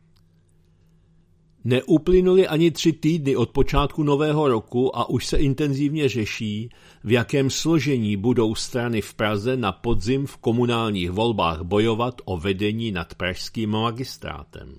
Neuplynuly ani tři týdny od počátku nového roku a už se intenzivně řeší, v jakém složení budou strany v Praze na podzim v komunálních volbách bojovat o vedení nad pražským magistrátem.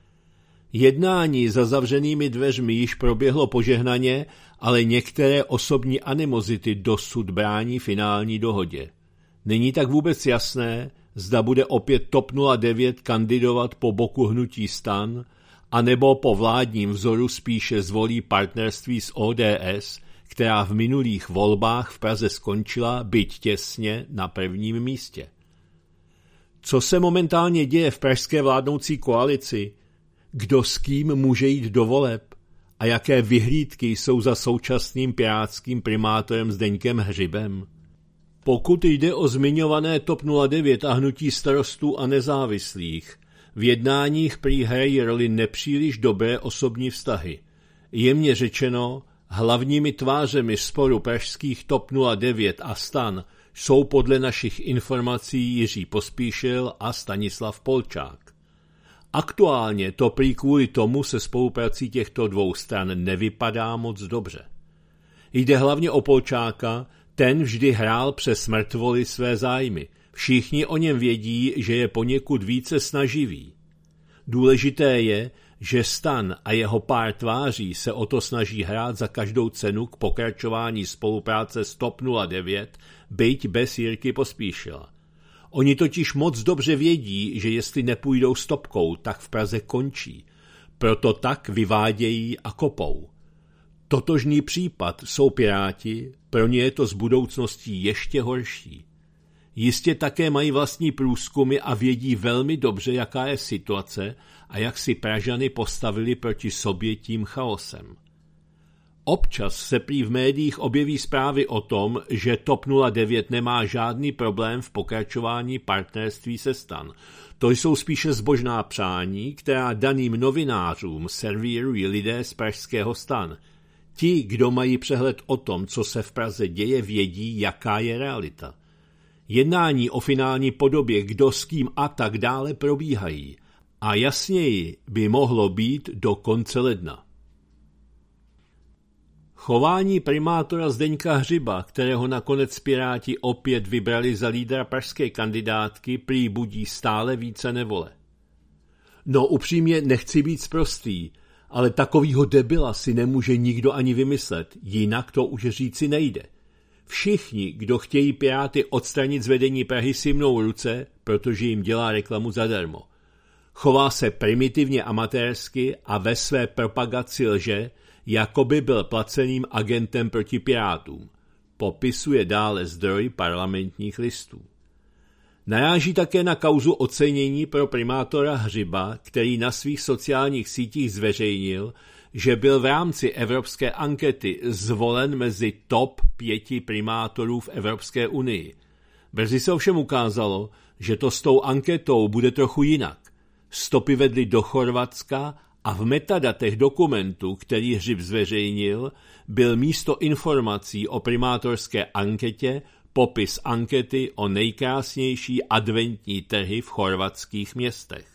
Jednání za zavřenými dveřmi již proběhlo požehnaně, ale některé osobní animozity dosud brání finální dohodě. Není tak vůbec jasné, zda bude opět TOP nula devět kandidovat po boku hnutí STAN, anebo po vládním vzoru spíše zvolí partnerství s O D S, která v minulých volbách v Praze skončila, byť těsně, na prvním místě. Co se momentálně děje v pražské vládnoucí koalici? Kdo s kým může jít do voleb? A jaké vyhlídky jsou za současným pirátským primátorem Zdeňkem Hřibem? Pokud jde o zmiňované TOP nula devět a hnutí Starostů a nezávislých, v jednáních prý hrají roli nepříliš dobré osobní vztahy. Jemně řečeno, hlavními tvářemi sporu pražských TOP nula devět a STAN jsou podle našich informací Jiří Pospíšil a Stanislav Polčák. Aktuálně to prý kvůli tomu se spoluprací těchto dvou stran nevypadá moc dobře. Jde hlavně o Polčáka, ten vždy hrál přes mrtvoly své zájmy. Všichni o něm vědí, že je poněkud více snaživý. Důležité je, že STAN a jeho pár tváří se o to snaží hrát za každou cenu k pokračování spolupráce s TOP nula devět, byť bez Jirky Pospíšila. Oni totiž moc dobře vědí, že jestli nepůjdou stopkou, tak v Praze končí. Proto tak vyvádějí a kopou. Totožný případ jsou Piráti, pro ně je to z budoucností ještě horší. Jistě také mají vlastní průzkumy a vědí velmi dobře, jaká je situace a jak si Pražany postavili proti sobě tím chaosem. Občas se prý v médiích objeví zprávy o tom, že TOP nula devět nemá žádný problém v pokračování partnerství se STAN. To jsou spíše zbožná přání, která daným novinářům servírují lidé z pražského STAN. Ti, kdo mají přehled o tom, co se v Praze děje, vědí, jaká je realita. Jednání o finální podobě, kdo s kým a tak dále probíhají. A jasněji by mohlo být do konce ledna. Chování primátora Zdeňka Hřiba, kterého nakonec Piráti opět vybrali za lídra pražské kandidátky, prý budí stále více nevole. No upřímně nechci být sprostý, ale takovýho debila si nemůže nikdo ani vymyslet, jinak to už říci nejde. Všichni, kdo chtějí Piráty odstranit z vedení Prahy, si mnou ruce, protože jim dělá reklamu zadarmo. Chová se primitivně amatérsky a ve své propagaci lže, jako by byl placeným agentem proti Pirátům. Popisuje dále zdroj parlamentních listů. Naráží také na kauzu ocenění pro primátora Hřiba, který na svých sociálních sítích zveřejnil, že byl v rámci evropské ankety zvolen mezi top pěti primátorů v Evropské unii. Brzy se ovšem ukázalo, že to s tou anketou bude trochu jinak. Stopy vedly do Chorvatska a v metadatech dokumentu, který Hřib zveřejnil, byl místo informací o primátorské anketě popis ankety o nejkrásnější adventní trhy v chorvatských městech.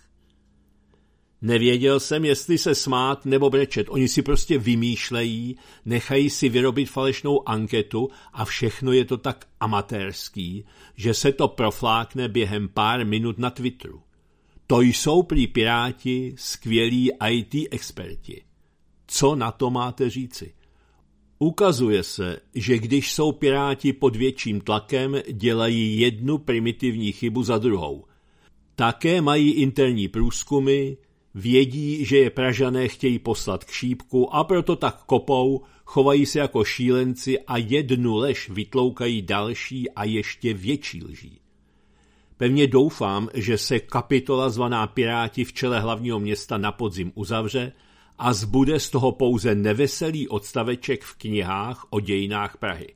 Nevěděl jsem, jestli se smát nebo brečet. Oni si prostě vymýšlejí, nechají si vyrobit falešnou anketu a všechno je to tak amatérský, že se to proflákne během pár minut na Twitteru. To jsou prý Piráti skvělí í té experti. Co na to máte říci? Ukazuje se, že když jsou Piráti pod větším tlakem, dělají jednu primitivní chybu za druhou. Také mají interní průzkumy, vědí, že je Pražané chtějí poslat k šípku a proto tak kopou, chovají se jako šílenci a jednu lež vytloukají další a ještě větší lží. Pevně doufám, že se kapitola zvaná Piráti v čele hlavního města na podzim uzavře a zbude z toho pouze neveselý odstaveček v knihách o dějinách Prahy.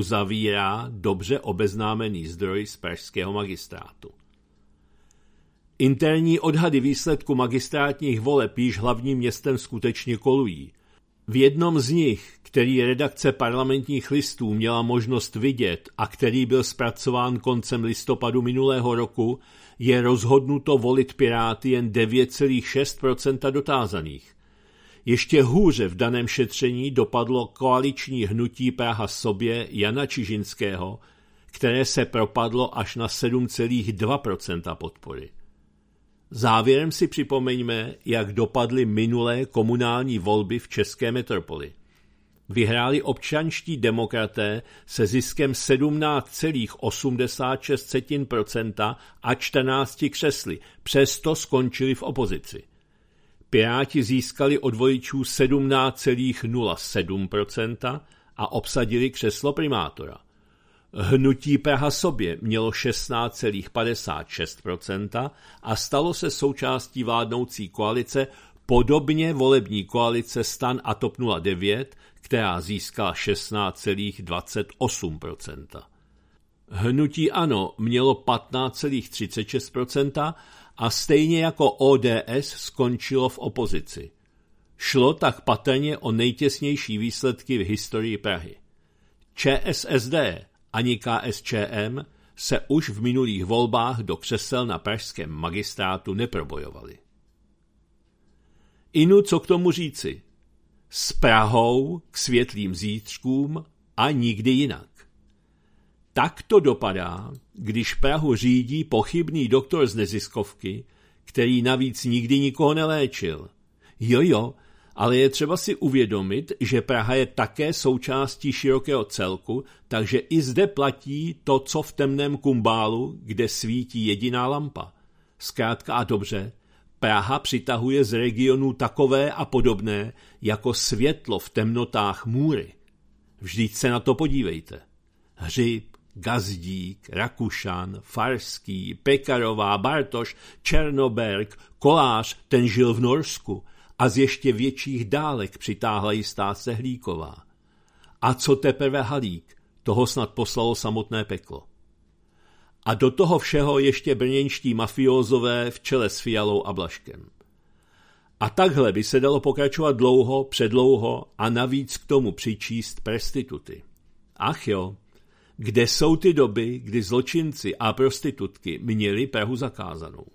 Uzavírá dobře obeznámený zdroj z pražského magistrátu. Interní odhady výsledku magistrátních voleb již hlavním městem skutečně kolují. V jednom z nich, který redakce Parlamentních listů měla možnost vidět a který byl zpracován koncem listopadu minulého roku, je rozhodnuto volit Piráty jen devět celá šest procenta dotázaných. Ještě hůře v daném šetření dopadlo koaliční hnutí Praha sobě Jana Čižinského, které se propadlo až na sedm celá dva procenta podpory. Závěrem si připomeňme, jak dopadly minulé komunální volby v české metropoli. Vyhráli občanští demokraté se ziskem sedmnáct celá osmdesát šest procenta a čtrnácti křesly, přesto skončili v opozici. Piráti získali od voličů sedmnáct celá nula sedm procenta a obsadili křeslo primátora. Hnutí Praha sobě mělo šestnáct celá padesát šest procenta a stalo se součástí vládnoucí koalice, podobně volební koalice STAN a TOP nula devět, která získala šestnáct celá dvacet osm procenta. Hnutí ANO mělo patnáct celá třicet šest procenta a stejně jako O D S skončilo v opozici. Šlo tak patrně o nejtěsnější výsledky v historii Prahy. ČSSD ani K S Č M se už v minulých volbách do křesel na pražském magistrátu neprobojovali. Inu co k tomu říci? S Prahou k světlým zítřkům a nikdy jinak. Tak to dopadá, když Prahu řídí pochybný doktor z neziskovky, který navíc nikdy nikoho neléčil. Jo, jo, ale je třeba si uvědomit, že Praha je také součástí širokého celku, takže i zde platí to, co v temném kumbálu, kde svítí jediná lampa. Zkrátka a dobře, Praha přitahuje z regionů takové a podobné, jako světlo v temnotách můry. Vždyť se na to podívejte. Hřib, Gazdík, Rakušan, Farský, Pekarová, Bartoš, Černoberg, Kolář, ten žil v Norsku a z ještě větších dálek přitáhla jistá Sehlíková. A co teprve Halík, toho snad poslalo samotné peklo. A do toho všeho ještě brněnští mafiózové v čele s Fialou a Blažkem. A takhle by se dalo pokračovat dlouho, předlouho a navíc k tomu přičíst prostituty. Ach jo, kde jsou ty doby, kdy zločinci a prostitutky měli Prahu zakázanou?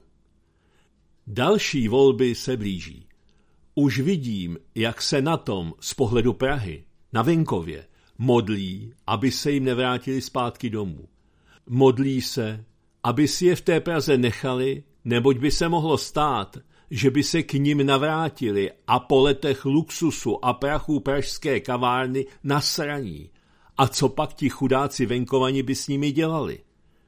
Další volby se blíží. Už vidím, jak se na tom z pohledu Prahy, na venkově, modlí, aby se jim nevrátili zpátky domů. Modlí se, aby si je v té Praze nechali, neboť by se mohlo stát, že by se k nim navrátili a po letech luxusu a prachu pražské kavárny nasraní. A co pak ti chudáci venkovani by s nimi dělali?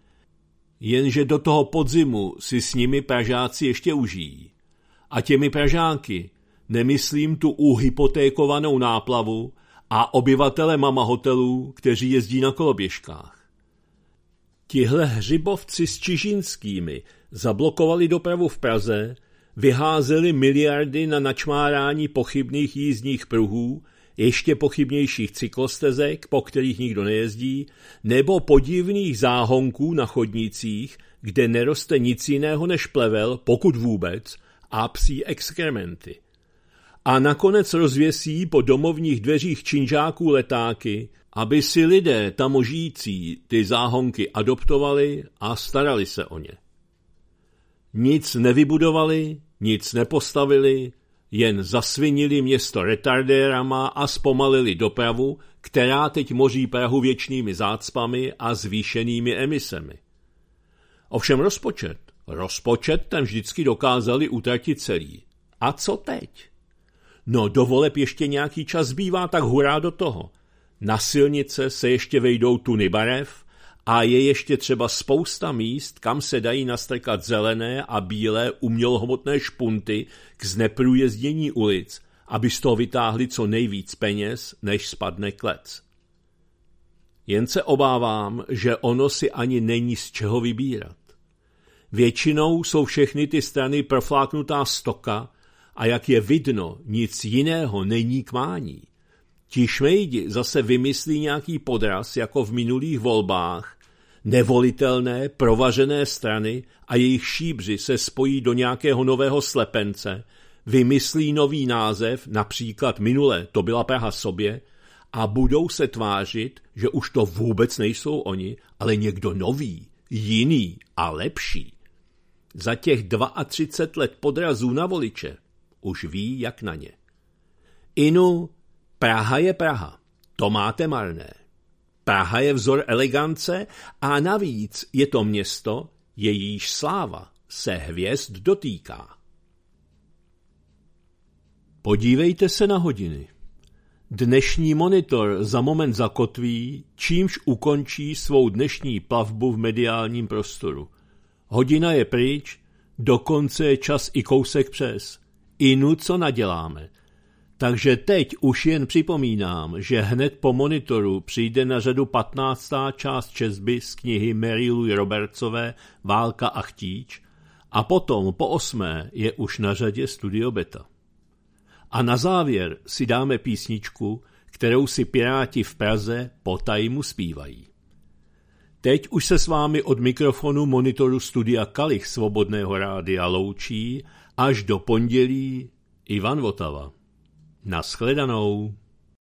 Jenže do toho podzimu si s nimi Pražáci ještě užijí. A těmi Pražáky nemyslím tu uhypotékovanou náplavu a obyvatele mama hotelů, kteří jezdí na koloběžkách. Tihle hřibovci s Čižinskými zablokovali dopravu v Praze, vyházeli miliardy na načmárání pochybných jízdních pruhů, ještě pochybnějších cyklostezek, po kterých nikdo nejezdí, nebo podivných záhonků na chodnících, kde neroste nic jiného než plevel, pokud vůbec, a psí exkrementy. A nakonec rozvěsí po domovních dveřích činžáků letáky, aby si lidé tam žijící ty záhonky adoptovali a starali se o ně. Nic nevybudovali, nic nepostavili, jen zasvinili město retardérama a zpomalili dopravu, která teď moří Prahu věčnými zácpami a zvýšenými emisemi. Ovšem rozpočet, rozpočet ten vždycky dokázali utratit celý. A co teď? No do voleb ještě nějaký čas zbývá, tak hurá do toho. Na silnice se ještě vejdou tuny barev a je ještě třeba spousta míst, kam se dají nastrkat zelené a bílé umělohmotné špunty k zneprůjezdění ulic, aby z toho vytáhli co nejvíc peněz, než spadne klec. Jen se obávám, že ono si ani není z čeho vybírat. Většinou jsou všechny ty strany profláknutá stoka a jak je vidno, nic jiného není k mání. Ti šmejdi zase vymyslí nějaký podraz jako v minulých volbách, Nevolitelné, provařené strany a jejich šíbři se spojí do nějakého nového slepence, vymyslí nový název, například minule to byla Praha sobě, a budou se tvářit, že už to vůbec nejsou oni, ale někdo nový, jiný a lepší. Za těch třicet dva let podrazů na voliče už ví, jak na ně. Inu, Praha je Praha, to máte marné. Praha je vzor elegance a navíc je to město, jejíž sláva se hvězd dotýká. Podívejte se na hodiny. Dnešní monitor za moment zakotví, čímž ukončí svou dnešní plavbu v mediálním prostoru. Hodina je pryč, dokonce je čas i kousek přes. Inu, co naděláme? Takže teď už jen připomínám, že hned po monitoru přijde na řadu patnáctá část četby z knihy Mary Lou Robertsové Válka a chtíč a potom po osmé je už na řadě Studio Beta. A na závěr si dáme písničku, kterou si Piráti v Praze po tajmu zpívají. Teď už se s vámi od mikrofonu monitoru studia Kalich Svobodného rádia loučí až do pondělí Ivan Votava. Naschledanou.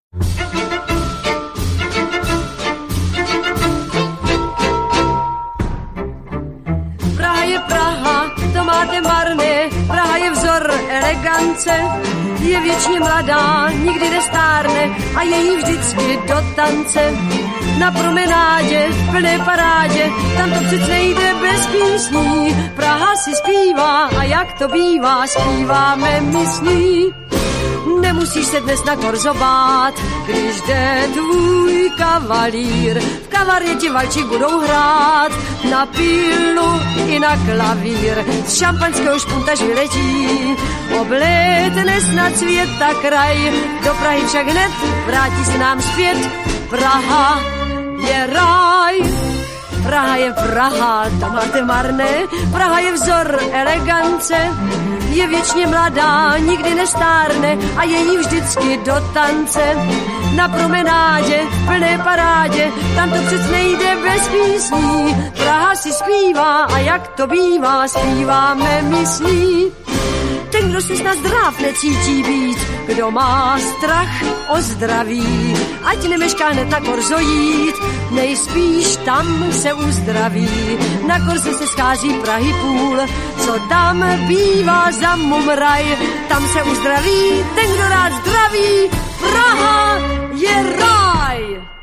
Praha je Praha, to máte marné, Praha je vzor elegance, je věčně mladá, nikdy nestárne a je jí vždycky do tance. Na promenádě, v plné parádě, tam to přece nejde bez písní. Praha si zpívá a jak to bývá, zpíváme my s ní. Nemusíš se dnes na korzo bát, když jde tvůj kavalír. V kavaře ti valči budou hrát na pílu i na klavír. Z šampaňského špuntaž vyletí, oblétne snad světa kraj. Do Prahy však hned vrátí se nám zpět. Praha je ráj. Praha je Praha, to máte marné. Praha je vzor elegance, je věčně mladá, nikdy nestárne a je jí vždycky do tance. Na promenádě, v plné parádě, tam to přec nejde bez písní. Praha si zpívá a jak to bývá, zpíváme my s ní. Ten, kdo se snad zdrav necítí být, kdo má strach o zdraví, ať nemešká hned na korzo jít, nejspíš tam se uzdraví. Na korze se schází Prahy půl, co tam bývá za mumraj, tam se uzdraví ten, kdo rád zdraví. Praha je ráj!